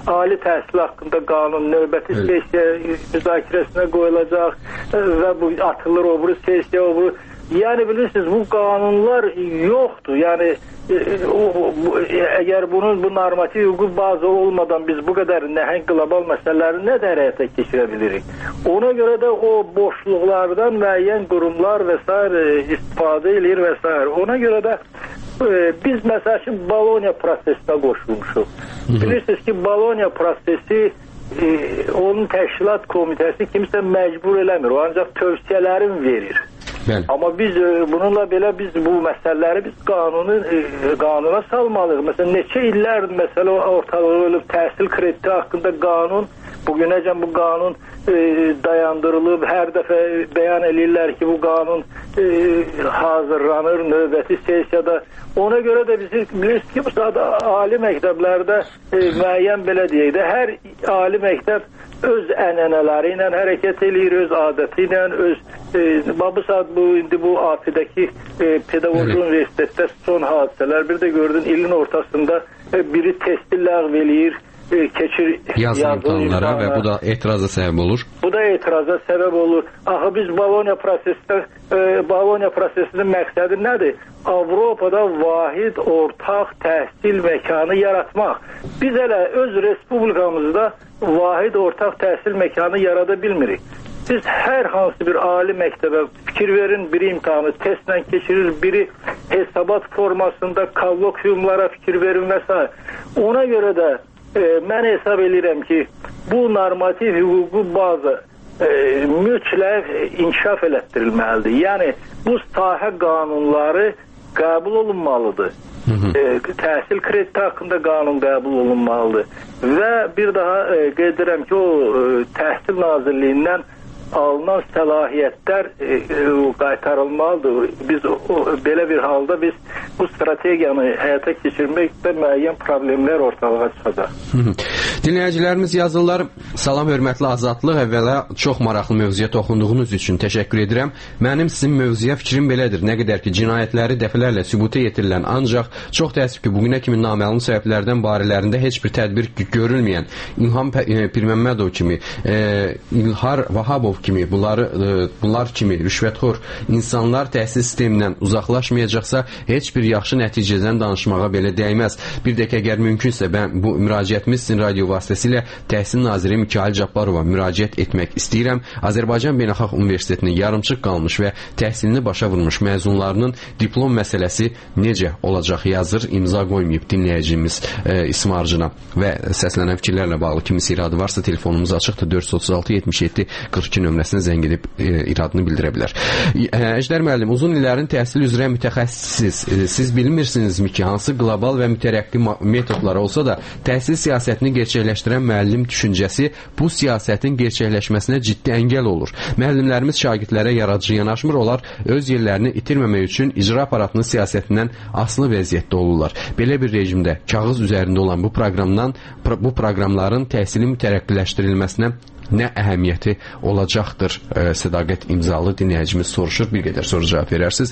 ali təhsil haqqında qanun növbəti evet. sessiya müzakirəsinə qoyulacaq və bu atılır o buru sessiya o buru. Yəni bilirsiniz bu qanunlar yoxdur. Yəni o, bu, əgər bunun bu normativ hüquqi bazı olmadan biz bu qədər nəhəng qlobal məsələləri nə də həyata keçirə bilirik? Ona görə də o boşluqlardan müəyyən qurumlar və s. istifadə edir və s. Ona görə də e, biz məsəl üçün Bologna prosesinə qoşulmuşuq. Bilirsiniz ki, Bologna prosesi e, onun təşkilat komitəsi kimsə məcbur eləmir. O ancaq tövsiyələrin verir. Bəli. Amma biz bununla belə biz bu məsələləri biz qanunu qanuna salmalıyıq. Məsələn, neçə illərdir məsələ ortalığa olub təhsil krediti haqqında qanun, bugünəcən bu qanun e, dayandırılıb, hər dəfə bəyan edirlər ki, bu qanun e, hazırlanır növbəti sessiyada. Ona görə də biz bilirsiniz ki, bu sadə ali məktəblərdə e, müəyyən belə deyək də, hər ali məktəb öz ənənələri ilə hərəkət edir, öz adəti ilə, öz e, bu saat bu indi bu A P-dəki e, pedaqoji universitetdə son hadisələr, bir də gördün ilin ortasında e, biri testi ləğv eləyir, e, keçir yazılı imtahanlara və bu da etiraza səbəb olur. Bu da etiraza səbəb olur. Axı biz Bologna prosesində e, Bologna prosesinin məqsədi nədir? Avropada vahid ortaq təhsil məkanı yaratmaq. Biz hələ öz respublikamızda vahid ortaq təhsil məkanı yarada bilmirik. Biz hər hansı bir ali məktəbə fikir verin, biri imtahanı testlə keçirir, biri hesabat formasında kollokyumlara fikir verin və s. Ona görə də e, mən hesab edirəm ki, bu normativ hüquqi bazı e, mütləq inkişaf elətdirilməlidir. Yəni, bu sahə qanunları qəbul olunmalıdır. Hı hı. E, təhsil krediti haqqında qanun qəbul olunmalıdır. Və bir daha e, qeyd edirəm ki, o e, Təhsil Nazirliyindən alınan səlahiyyətlər e, e, qaytarılmalıdır. Biz o, o, belə bir halda biz bu strategiyanı həyata keçirməkdə müəyyən problemlər ortalığa çıxacaq. Dinləyicilərimiz yazırlar. Salam, hörmətli Azadlıq. Əvvəla çox maraqlı mövzuya toxunduğunuz üçün təşəkkür edirəm. Mənim sizin mövzuya fikrim belədir. Nə qədər ki, cinayətləri dəfələrlə sübuta yetirilən, ancaq çox təəssüf ki, bugünə kimi naməlum səbəblərdən barələrində heç bir tədbir görülməyən İlham Pirməmmədov kimi, e, İlhar Vahabov kimi, bunları, e, bunlar kimi rüşvətxor insanlar təhsil sistemindən uzaqlaşmayacaqsa, heç bir yaxşı nəticədən danışmağa belə dəyməz. Bir dəqiqə əgər mümkünsə, mən bu müraciətimiz sizin radio vasitəsilə Təhsil Naziri Mikayıl Cabbarova müraciət etmək istəyirəm. Azərbaycan Beynəlxalq Universitetinin yarımçıq qalmış və təhsilini başa vurmuş məzunlarının diplom məsələsi necə olacaq yazır, imza qoymayıb dinləyicimiz e, İsmarcına və səslənən fikirlərlə bağlı kimisi iradı varsa telefonumuz açıqdır, dörd yüz otuz altı yetmiş yeddi qırx iki nömrəsinə zəng edib e, iradını bildirə bilər. E, Əjdər müəllim, uzun illərin təhsil üzrə mütəxəssisiz. E, siz bilmirsinizmi ki, hansı qlobal və mütərəqqi metodlar olsa da təhsil siyasətini gerçəkləşdirən müəllim düşüncəsi bu siyasətin gerçəkləşməsinə ciddi əngəl olur. Müəllimlərimiz şagirdlərə yaradıcı yanaşmır, onlar öz yerlərini itirməmək üçün icra aparatının siyasətindən asılı vəziyyətdə olurlar. Belə bir rejimdə kağız üzərində olan bu proqramdan bu proqramların təhsili mütərəqqiləşdirilməsinə nə əhəmiyyəti olacaqdır? E, sədaqət imzalı dinləyicimiz soruşur. Bir qədər soru cavab verərsiniz.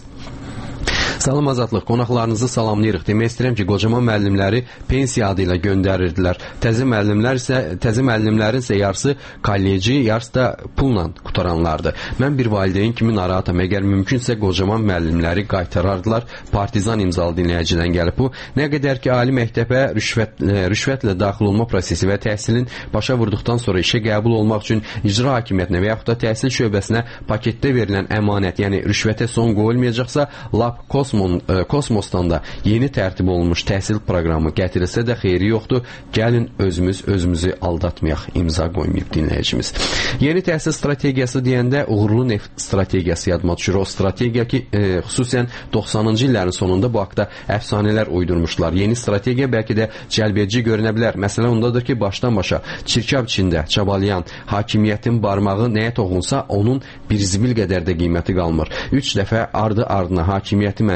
Salam Azadlıq, qonaqlarınızı salamlayırıq. Demək istəyirəm ki, qocaman müəllimləri pensiya adı ilə göndərirdilər. Təzə müəllimlər isə, təzə müəllimlərin isə yarısı kolleci, yarısı da pulla qutaranlardır. Mən bir valideyn kimi narahatam. Əgər mümkünsə qocaman müəllimləri qaytarardılar. Partizan imzalı dinləyicidən gəlib bu. Nə qədər ki, ali məktəbə rüşvət, rüşvətlə daxil olma prosesi və təhsilin başa vurduqdan sonra işə qəbul olmaq üçün icra hakimiyyətinə və yaxud da təhsil şöbəsinə paketdə verilən əmanət, yəni rüşvətə son qoyulmayacaqsa, lap Kosmon, e, Kosmosdan da yeni tərtib olunmuş təhsil proqramı gətirilsə də xeyri yoxdur. Gəlin özümüz özümüzü aldatmayaq. İmza qoymayıb dinləyicimiz. Yeni təhsil strategiyası deyəndə uğurlu neft strategiyası yadıma düşür. O strategiya ki, e, xüsusən doxsanıncı illərin sonunda bu haqda əfsanələr uydurmuşlar. Yeni strategiya bəlkə də cəlbedici görünə bilər. Məsələ ondadır ki, başdan başa çirkab içində çabalayan hakimiyyətin barmağı nəyə toxunsa, onun bir zibil qədər də qiyməti qalmır. Üç dəfə ardı ardına hakimiyyəti mənimsəyir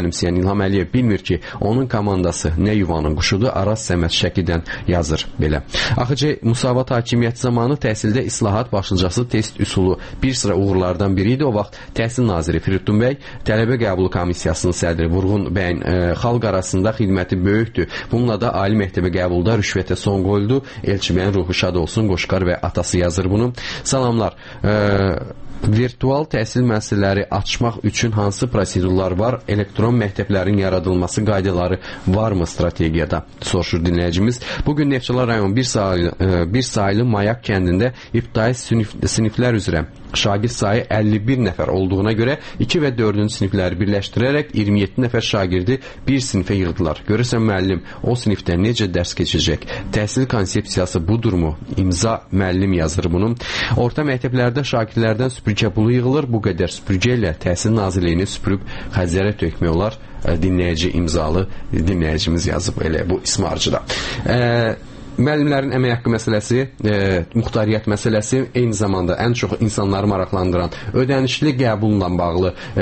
mənimsəyən İlham Əliyev bilmir ki, onun komandası nə yuvanın quşudur, Araz Səməd Şəkidən yazır belə. Axıcı Musavat hakimiyyət zamanı təhsildə islahat başlıcası test üsulu bir sıra uğurlardan biri idi. O vaxt Təhsil naziri Firidun bəy, tələbə qəbulu komissiyasının sədri Vurğun bəyin e, xalq arasında xidməti böyükdür. Bununla da ali məktəbə qəbulda rüşvətə son qoyuldu. Elçi bəyin ruhu şad olsun, Qoşqar və atası yazır bunu. Salamlar. E, virtual təhsil müəssisələri açmaq üçün hansı prosedurlar var? Elektron məktəblərin yaradılması qaydaları varmı strategiyada? Soruşur dinləyicimiz. Bugün Neftçala rayon bir saylı, bir saylı Mayak kəndində ibtidai sinif, siniflər üzrə şagird sayı əlli bir nəfər olduğuna görə iki və dördüncü sinifləri birləşdirərək iyirmi yeddi nəfər şagirdi bir sinifə yığdılar. Görürsən müəllim, o sinifdə necə dərs keçəcək? Təhsil konsepsiyası budurmu? İmza müəllim yazır bunu. Orta məktəblərdə şagirdlərdən süpürgə pulu yığılır. Bu qədər süpürgə ilə Təhsil Nazirliyini süpürüb xəzərə tökmək olar. Dinləyici imzalı dinləyicimiz yazıb elə bu ismarcıda. Eee Müəllimlərin əmək haqqı məsələsi, e, muxtariyyət məsələsi, eyni zamanda ən çox insanları maraqlandıran ödənişli qəbulla bağlı e,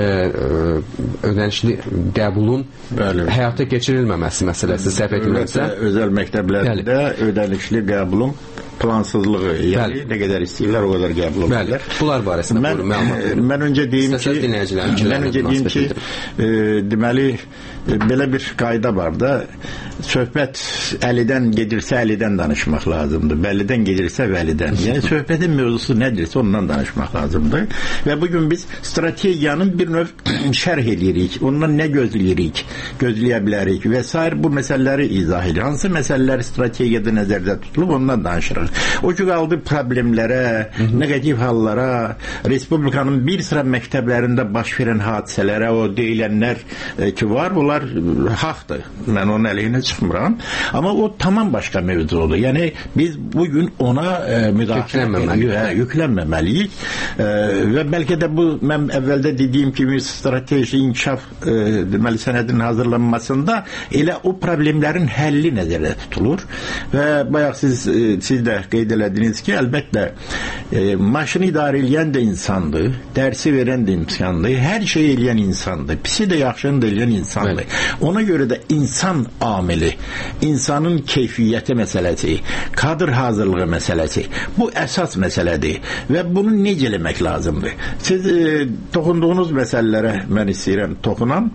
ödənişli qəbulun Bəli. həyata keçirilməməsi məsələsi səhv etmirəmsə. Özəl məktəblərdə Bəli. ödənişli qəbulun plansızlığı, yəni Bəli. nə qədər istəyirlər o qədər qəbul olurlar. Bunlar barəsində mən, məlumat mən öncə deyim ki, mən öncə deyim ki, e, deməli e, belə bir qayda var da, söhbət əlidən gedirsə əlidən danışmaq lazımdır. Bəlidən gedirsə vəlidən. Yəni söhbətin mövzusu nədirsə ondan danışmaq lazımdır. Və bugün biz strategiyanın bir növ şərh edirik. Ondan nə gözləyirik, gözləyə bilərik və sair bu məsələləri izah edir. Hansı məsələlər strategiyada nəzərdə tutulub ondan danışırıq. O ki qaldı problemlərə, negativ hallara, Respublikanın bir sıra məktəblərində baş verən hadisələrə, o deyilənlər e, ki var, bunlar haqdır. Mən onun əleyhinə çıxmıram. Amma o tamam başqa mövzudur. Yəni biz bugün ona e, müdaxilə hə, yüklənməməliyik. E, və bəlkə də bu mən əvvəldə dediyim kimi strateji inkişaf e, deməli sənədinin hazırlanmasında elə o problemlərin həlli nəzərdə tutulur. Və bayaq siz e, siz də qeyd elədiniz ki, əlbəttə e, maşını idarə edən də insandır, dərsi verən də insandır, hər şey eləyən insandır, pisi də yaxşını da eləyən insandır. Bəli. Ona görə də insan amili, insanın keyfiyyəti məsələsi, kadr hazırlığı məsələsi, bu əsas məsələdir və bunu necə eləmək lazımdır? Siz e, toxunduğunuz məsələlərə mən istəyirəm toxunam.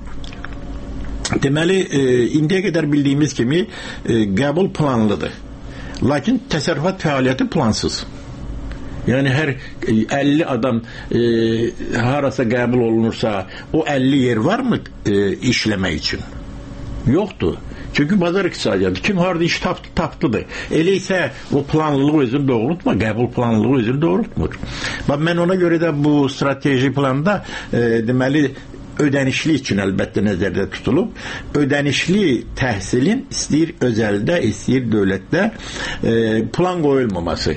Deməli, e, indiyə qədər bildiyimiz kimi e, qəbul planlıdır. Lakin təsərrüfat fəaliyyəti plansız. Yəni hər əlli adam e, harasa qəbul olunursa, o əlli yer varmı e, işləmək üçün? Yoxdur. Çünki bazar iqtisadiyyatı. Kim harada iş tapdı, tapdıdır. Elə isə o planlılığı özünü doğrultma, qəbul planlılığı özünü doğrultmur. Bax, mən ona görə də bu strateji planda e, deməli ödənişli üçün əlbəttə nəzərdə tutulub. Ödənişli təhsilin istəyir özəldə, istəyir dövlətdə e, plan qoyulmaması.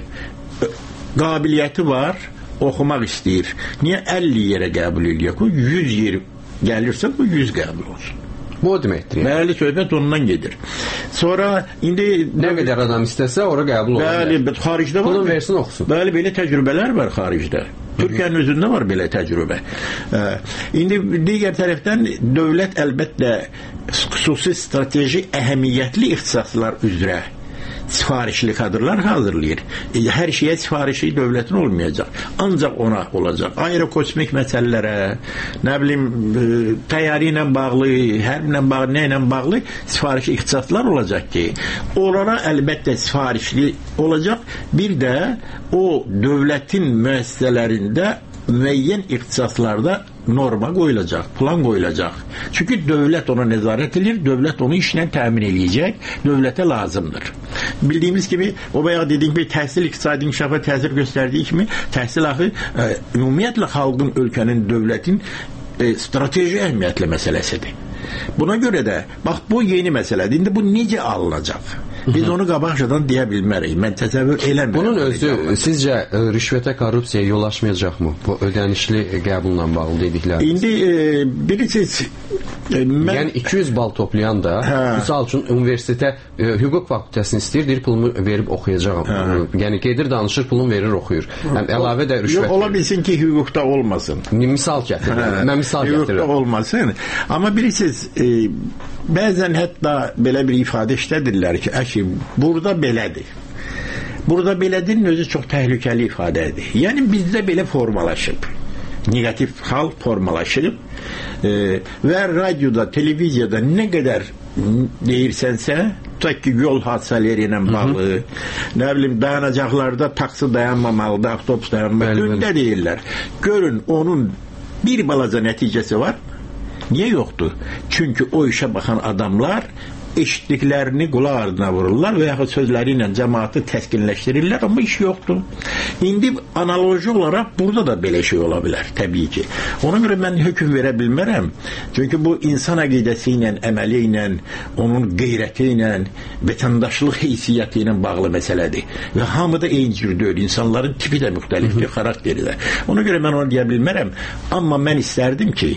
Qabiliyyəti var, oxumaq istəyir. Niyə əlli yerə qəbul edək? O yüz yer gəlirsə, bu yüz qəbul olsun. Bu o deməkdir. Yəni. Bəli, söhbət ondan gedir. Sonra indi nə qədər adam istəsə, ora qəbul olur. Bəli, xaricdə var. Bunu versin, oxusun. Bəli, belə təcrübələr var xaricdə. Türkiyənin özündə var belə təcrübə. İndi digər tərəfdən dövlət əlbəttə xüsusi strateji əhəmiyyətli ixtisaslar üzrə sifarişli kadrlar hazırlayır. Hər şeyə sifarişi dövlətin olmayacaq. Ancaq ona olacaq. Aerokosmik məsələlərə, nə bilim, təyyarə ilə bağlı, hərblə bağlı, nə ilə bağlı sifarişli ixtisaslar olacaq ki, onlara əlbəttə sifarişli olacaq. Bir də o dövlətin müəssisələrində müəyyən ixtisaslarda norma qoyulacaq, plan qoyulacaq. Çünki dövlət ona nəzarət edir, dövlət onu işlə təmin eləyəcək, dövlətə lazımdır. Bildiyimiz kimi, o bayaq dediyim gibi təhsil iqtisadi inkişafa təsir göstərdiyi kimi, təhsil axı e, ümumiyyətlə xalqın, ölkənin, dövlətin e, strateji əhəmiyyətli məsələsidir. Buna görə də, bax bu yeni məsələdir. İndi bu necə alınacaq? Biz onu qabaqcadan deyə bilmərik. Mən təsəvvür eləmirəm. Bunun özü sizcə e, rüşvətə, korrupsiyaya yol açmayacaqmı? Bu ödənişli qəbulla bağlı dedikləriniz. İndi e, bilirsiniz e, mən... Yəni iki yüz bal toplayan da hə. Misal üçün universitetə e, hüquq fakültəsini istəyir, deyir pulumu verib oxuyacağam. Hə. Yəni gedir danışır, pulunu verir, oxuyur. Həm əlavə də rüşvət. Yox, ola bilsin ki, hüquqda olmasın. Misal gətirir. Mən misal gətirirəm. Hüquqda olmasın. Amma bilirsiniz, e, bəzən hətta belə bir ifadə işlədirlər ki, əşi, burada belədir. Burada belədinin özü çox təhlükəli ifadədir. Yəni bizdə belə formalaşıb. Negativ hal formalaşıb e, və radioda, televiziyada nə qədər deyirsənsə, tutaq ki, yol hadisələri ilə bağlı, nə bilim, dayanacaqlarda taksi dayanmamalıdır, avtobus dayanmamalıdır, öndə deyirlər. Görün, onun bir balaca nəticəsi var. Niyə yoxdur? Çünki o işə baxan adamlar eşitdiklərini qulaq ardına vururlar və yaxud sözləri ilə cəmaatı təskinləşdirirlər, amma iş yoxdur. İndi analoji olaraq burada da belə şey ola bilər, təbii ki. Ona görə mən hökm verə bilmərəm. Çünki bu insan əqidəsi ilə, əməli ilə, onun qeyrəti ilə, vətəndaşlıq heysiyyəti ilə bağlı məsələdir. Və hamı da eyni cür deyil. İnsanların tipi də müxtəlifdir, xarakteri də. Ona görə mən onu deyə bilmərəm. Amma mən istərdim ki,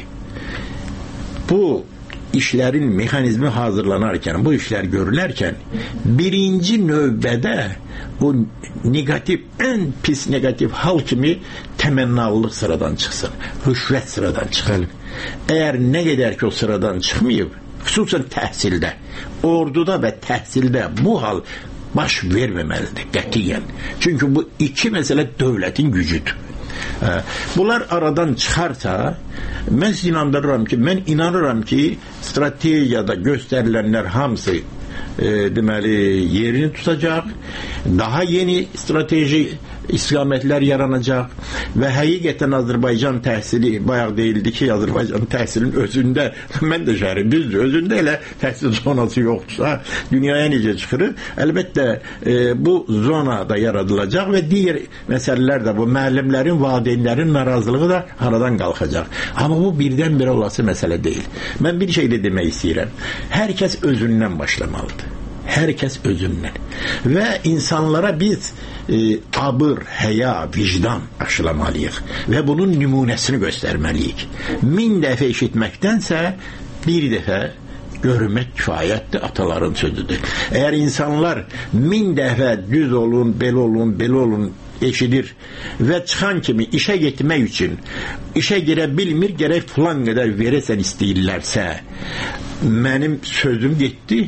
bu işlərin mexanizmi hazırlanarkən, bu işlər görülərkən birinci növbədə o negativ, ən pis negativ hal kimi təmənnalılıq sıradan çıxsın, rüşvət sıradan çıxsın. Əgər nə qədər ki o sıradan çıxmayıb, xüsusən təhsildə, orduda və təhsildə bu hal baş verməməlidir qətiyyən. Çünki bu iki məsələ dövlətin gücüdür. Bunlar aradan çıxarsa, mən sizi inandırıram ki, mən inanıram ki, strategiyada göstərilənlər hamısı e, deməli yerini tutacaq, daha yeni strateji istiqamətlər yaranacaq və həqiqətən Azərbaycan təhsili, bayaq deyildi ki, Azərbaycan təhsilinin özündə, mən də şəhərim, düzdür, özündə elə təhsil zonası yoxdursa, dünyaya necə çıxırır? Əlbəttə, e, bu zona da yaradılacaq və digər məsələlər də, bu müəllimlərin, valideynlərin narazılığı da aradan qalxacaq. Amma bu birdən-birə olası məsələ deyil. Mən bir şey də demək istəyirəm. Hər kəs özündən başlamalıdır. Hər kəs özündən. Və insanlara biz e, abır, həya, vicdan aşılamalıyıq və bunun nümunəsini göstərməliyik. Min dəfə eşitməkdənsə bir dəfə görmək kifayətdir, ataların sözüdür. Əgər insanlar min dəfə düz olun, belə olun, belə olun eşidir və çıxan kimi işə getmək üçün işə girə bilmir, gərək filan qədər verəsən istəyirlərsə, mənim sözüm getdi.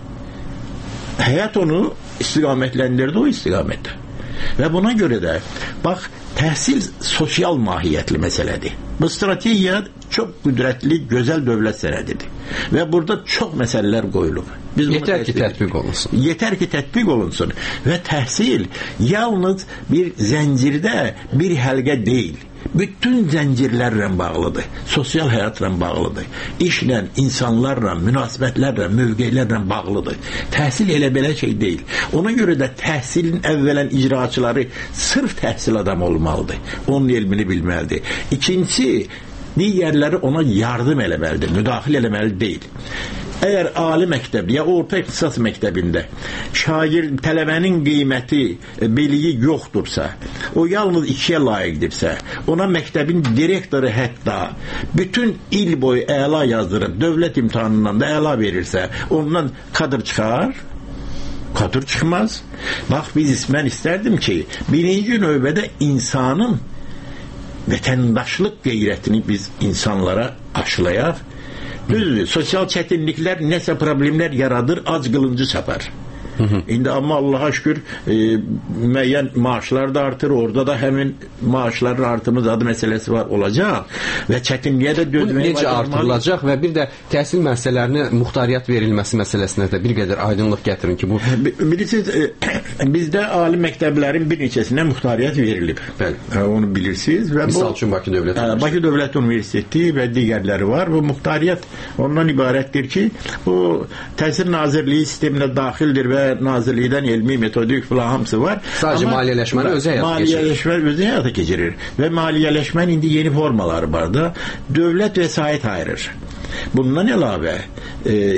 Həyat onu istiqamətləndirdi o istiqamətdə. Və buna görə də, bax, təhsil sosial mahiyyətli məsələdir. Bu strategiya çox qüdrətli, gözəl dövlət sənədidir. Və burada çox məsələlər qoyulub. Biz Yetər ki, tətbiq olunsun. Yetər ki, tətbiq olunsun. Və təhsil yalnız bir zəncirdə bir həlqə deyil. Bütün zəncirlərlə bağlıdır. Sosial həyatla bağlıdır. İşlə, insanlarla, münasibətlərlə, mövqelərlə bağlıdır. Təhsil elə belə şey deyil. Ona görə də təhsilin əvvələn icraçıları sırf təhsil adamı olmalıdır. Onun elmini bilməlidir. İkincisi, digərləri ona yardım eləməlidir, müdaxilə eləməli deyil. Əgər ali məktəb ya orta ixtisas məktəbində şagird tələbənin qiyməti, biliyi yoxdursa, o yalnız ikiyə layiqdirsə, ona məktəbin direktoru hətta bütün il boyu əla yazdırıb, dövlət imtahanından da əla verirsə, ondan kadr çıxar, kadr çıxmaz. Bax, biz mən istərdim ki, birinci növbədə insanın vətəndaşlıq qeyrətini biz insanlara aşılayaq. Düzdür, sosial çətinliklər, nəsə problemlər yaradır, ac qılıncı çapar. Hı hı. İndi amma Allaha şükür e, müəyyən maaşlar da artır, orada da həmin maaşların artımı adı məsələsi var, olacaq və çətinliyə də dözməyə necə artırılacaq və bir də təhsil məsələlərinə muxtariyyat verilməsi məsələsinə də bir qədər aydınlıq gətirin ki, bu bilirsiniz, e, bizdə ali məktəblərin bir neçəsinə muxtariyyat verilib. Bəli, onu bilirsiniz və misal üçün Bakı Dövlət Universiteti. Bakı Dövlət Universiteti və digərləri var. Bu muxtariyyat ondan ibarətdir ki, bu Təhsil Nazirliyi sisteminə daxildir və Nazirlikdən elmi, metodik filan hamısı var. Sadəcə maliyyələşməni özü həyata keçirir. Maliyyələşməni özü həyata keçirir. Və maliyyələşmənin indi yeni formaları var da, dövlət vəsait ayırır. Bundan əlavə e,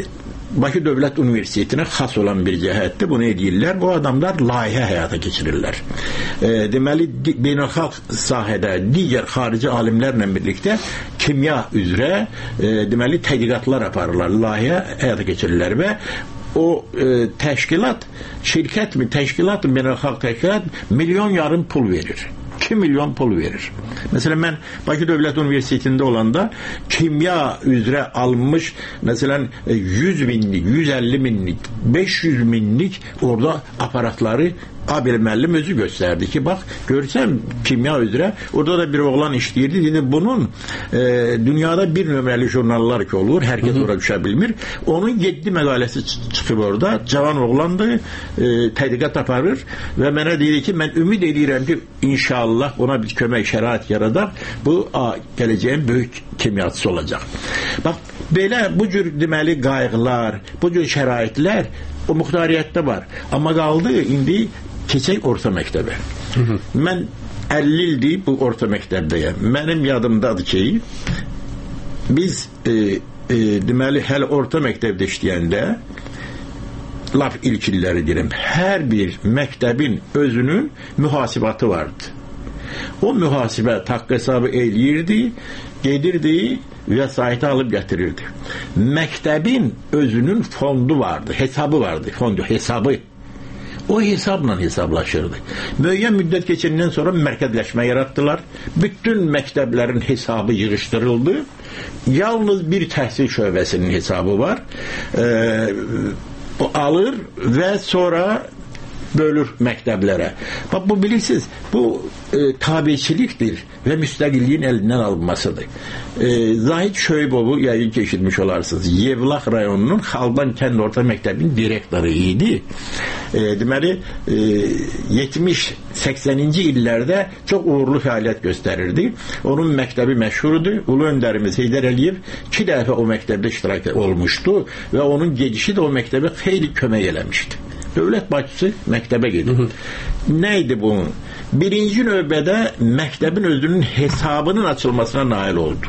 Bakı Dövlət Universitetinə xas olan bir cəhətdir. Bunu edirlər. Bu adamlar layihə həyata keçirirlər. E, deməli, beynəlxalq sahədə digər xarici alimlərlə birlikdə kimya üzrə e, deməli, tədqiqatlar aparırlar. Layihə həyata keçirirlər və o e, təşkilat, şirkət mi, təşkilat mı, beynəlxalq təşkilat milyon yarım pul verir. iki milyon pul verir. Mesela mən Bakı Dövlət Universitetində olanda kimya üzrə alınmış mesela yüz binlik, yüz əlli minlik, beş yüz minlik orada aparatları Abel müəllim özü gösterdi ki bak görsen kimya üzrə orada da bir oğlan işləyirdi. Dedi bunun e, dünyada bir nömrəli jurnallar ki olur. Herkes orada düşə bilmir. Onun yedi məqaləsi çıxıb orada. Cavan oğlandı. E, tədqiqat aparır və mənə deyir ki mən ümid edirəm ki inşallah ona bir kömək şərait yaradaq. Bu a, gələcəyin böyük kimyaçısı olacaq. Bax belə bu cür deməli qayğılar, bu cür şəraitlər o muxtariyyətdə var. Amma qaldı indi keçək orta məktəbə. Hı -hı. Mən əlli ildir bu orta məktəbdəyəm. Mənim yadımdadır ki biz e, e, deməli hələ orta məktəbdə işləyəndə laf ilk illəri deyirəm. Hər bir məktəbin özünün mühasibatı vardı. O mühasibə taqq hesabı eləyirdi, gedirdi vəsaiti alıb gətirirdi. Məktəbin özünün fondu vardı, hesabı vardı, fondu, hesabı. O hesabla hesablaşırdı. Müəyyən müddət keçəndən sonra mərkəzləşmə yaratdılar. Bütün məktəblərin hesabı yığışdırıldı. Yalnız bir təhsil şöbəsinin hesabı var. Ee, o alır və sonra bölür məktəblərə. Bax bu bilirsiniz, bu e, tabiçilikdir və müstəqilliyin əlindən alınmasıdır. E, Zahid Şöybovu yayın keçirmiş olarsınız. Yevlax rayonunun Xaldan kənd orta məktəbinin direktoru idi. E, deməli e, yetmiş səksəninci illərdə çox uğurlu fəaliyyət göstərirdi. Onun məktəbi məşhurdur. Ulu öndərimiz Heydər Əliyev iki dəfə o məktəbdə iştirak olmuşdu və onun gedişi də o məktəbə xeyli kömək eləmişdi. Dövlət başçısı məktəbə gedir. Nə idi bunun? Birinci növbədə məktəbin özünün hesabının açılmasına nail oldu.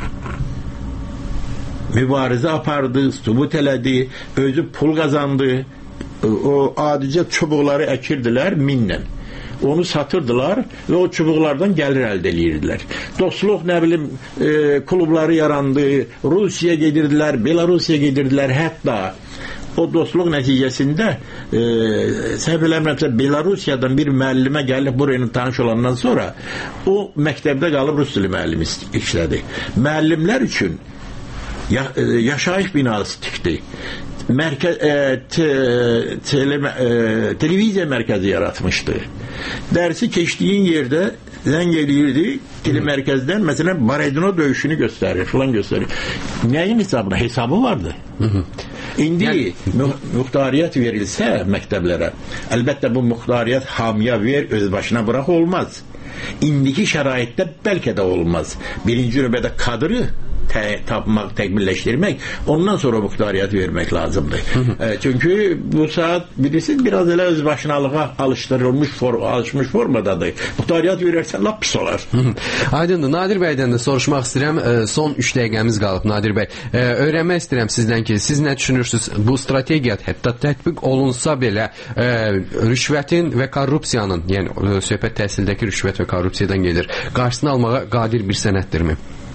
Mübarizə apardı, sübut elədi, özü pul qazandı. O adicə çubuqları əkirdilər minlə. Onu satırdılar və o çubuqlardan gəlir əldə edirdilər. Dostluq nə bilim e, klubları yarandı, Rusiya gedirdilər, Belarusiya gedirdilər, hətta o dostluq nəticəsində e, səhv eləmirəmsə Belarusiyadan bir müəllimə gəlib buraya tanış olandan sonra o məktəbdə qalıb rus dili müəllimi işlədi. Müəllimlər üçün ya, e, yaşayış binası tikdi. Mərkəz, e, te, tele, e, televiziya mərkəzi yaratmışdı. Dərsi keçdiyin yerdə zəng eləyirdi telemərkəzdən məsələn Baredino döyüşünü göstərir, falan göstərir. Nəyin hesabına? Hesabı vardı. Hı -hı. İndi yəni, muxtariyyət verilsə məktəblərə, əlbəttə bu muxtariyyət hamiyə ver, öz başına bıraq olmaz. İndiki şəraitdə bəlkə də olmaz. Birinci növbədə kadrı Te, tapmaq, təkmilləşdirmək, ondan sonra muxtariyyət vermək lazımdır. Hı -hı. E, çünki bu saat bilirsiniz biraz elə özbaşınalığa alışdırılmış form, alışmış formadadır. Muxtariyyət verərsən lap pis olar. Hı -hı. Aydındır. Nadir bəydən də soruşmaq istəyirəm. E, son üç dəqiqəmiz qalıb Nadir bəy. E, öyrənmək istəyirəm sizdən ki, siz nə düşünürsünüz? Bu strategiya hətta tətbiq olunsa belə e, rüşvətin və korrupsiyanın, yəni e, söhbət təhsildəki rüşvət və korrupsiyadan gedir. Qarşısını almağa qadir bir sənətdirmi?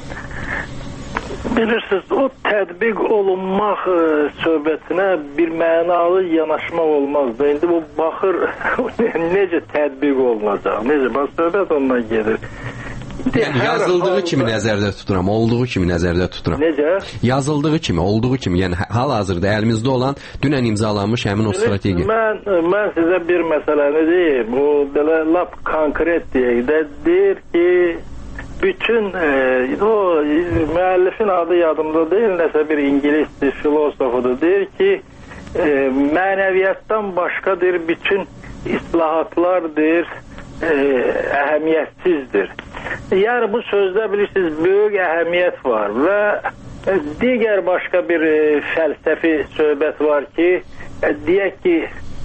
Bilirsiniz, o tətbiq olunmaq e, söhbətinə bir mənalı yanaşmaq olmazdı. İndi bu baxır necə tətbiq olunacaq, necə, bax söhbət ondan gedir. Yəni yazıldığı halda, kimi nəzərdə tuturam, olduğu kimi nəzərdə tuturam. Necə? Yazıldığı kimi, olduğu kimi, yəni hal-hazırda əlimizdə olan dünən imzalanmış həmin o strategiya. Mən, mən sizə bir məsələni deyim, o belə lap konkret deyək də, deyir ki bütün e, o müəllifin adı yadımda deyil, nəsə bir ingilisdir, filosofudur, deyir ki e, mənəviyyatdan başqadır bütün islahatlar deyir e, əhəmiyyətsizdir. Yəni bu sözdə bilirsiniz böyük əhəmiyyət var və e, digər başqa bir e, fəlsəfi söhbət var ki e, deyək ki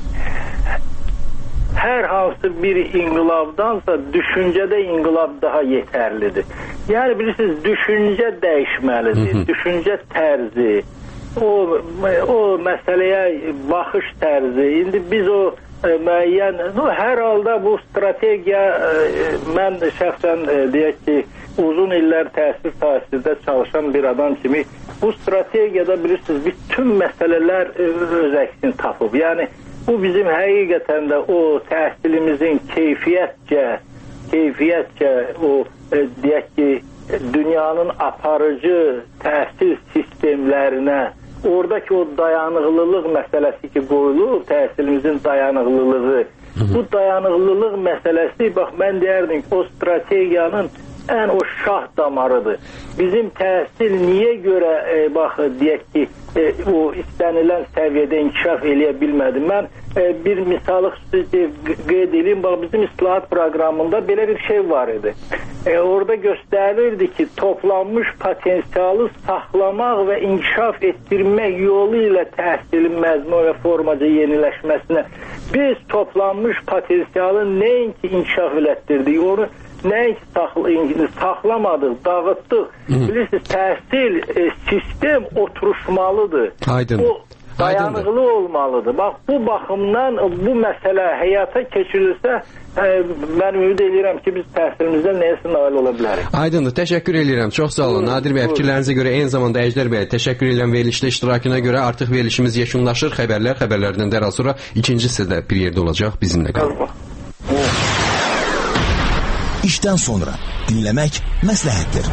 hər hansı bir inqilabdansa düşüncədə inqilab daha yetərlidir. Yəni bilirsiniz, düşüncə dəyişməlidir. Hı -hı. Düşüncə tərzi, o o məsələyə baxış tərzi, indi biz o e, müəyyən, no, hər halda bu strategiya, e, mən şəxsən e, deyək ki, uzun illər təhsil sahəsində çalışan bir adam kimi bu strategiyada bilirsiniz bütün məsələlər e, öz əksini tapıb. Yəni bu bizim həqiqətən də o təhsilimizin keyfiyyətcə, keyfiyyətcə o e, deyək ki, dünyanın aparıcı təhsil sistemlərinə, oradakı o dayanıqlılıq məsələsi ki qoyulub, təhsilimizin dayanıqlılığı, bu dayanıqlılıq məsələsi, bax mən deyərdim ki, o strategiyanın ən o şah damarıdır. Bizim təhsil niyə görə, e, bax, deyək ki, e, o istənilən səviyyədə inkişaf eləyə bilmədi? Mən e, bir misalı xüsusi qeyd edeyim, bax, bizim islahat proqramında belə bir şey var idi. E, orada göstərilirdi ki, toplanmış potensialı saxlamaq və inkişaf etdirmək yolu ilə təhsilin məzmun və formaca yeniləşməsinə biz toplanmış potensialı nəinki inkişaf elətdirdik, onu nəinki saxlamadıq, dağıtdıq. Bilirsiniz, təhsil e, sistem oturuşmalıdır. Aydın. O dayanıqlı olmalıdır. Bax, bu baxımdan bu məsələ həyata keçirilsə, e, mən ümid edirəm ki, biz təhsilimizdən nəyəsə nail ola bilərik. Aydındır, təşəkkür edirəm. Çox sağ olun. Nadir bəy, fikirlərinizə görə, eyni zamanda Əjdər bəy, təşəkkür edirəm verilişdə iştirakına görə. Artıq verilişimiz yekunlaşır. Xəbərlər, xəbərlərdən dərhal sonra ikincisi də bir yerdə olacaq. Bizimlə qalın. İşdən sonra dinləmək məsləhətdir.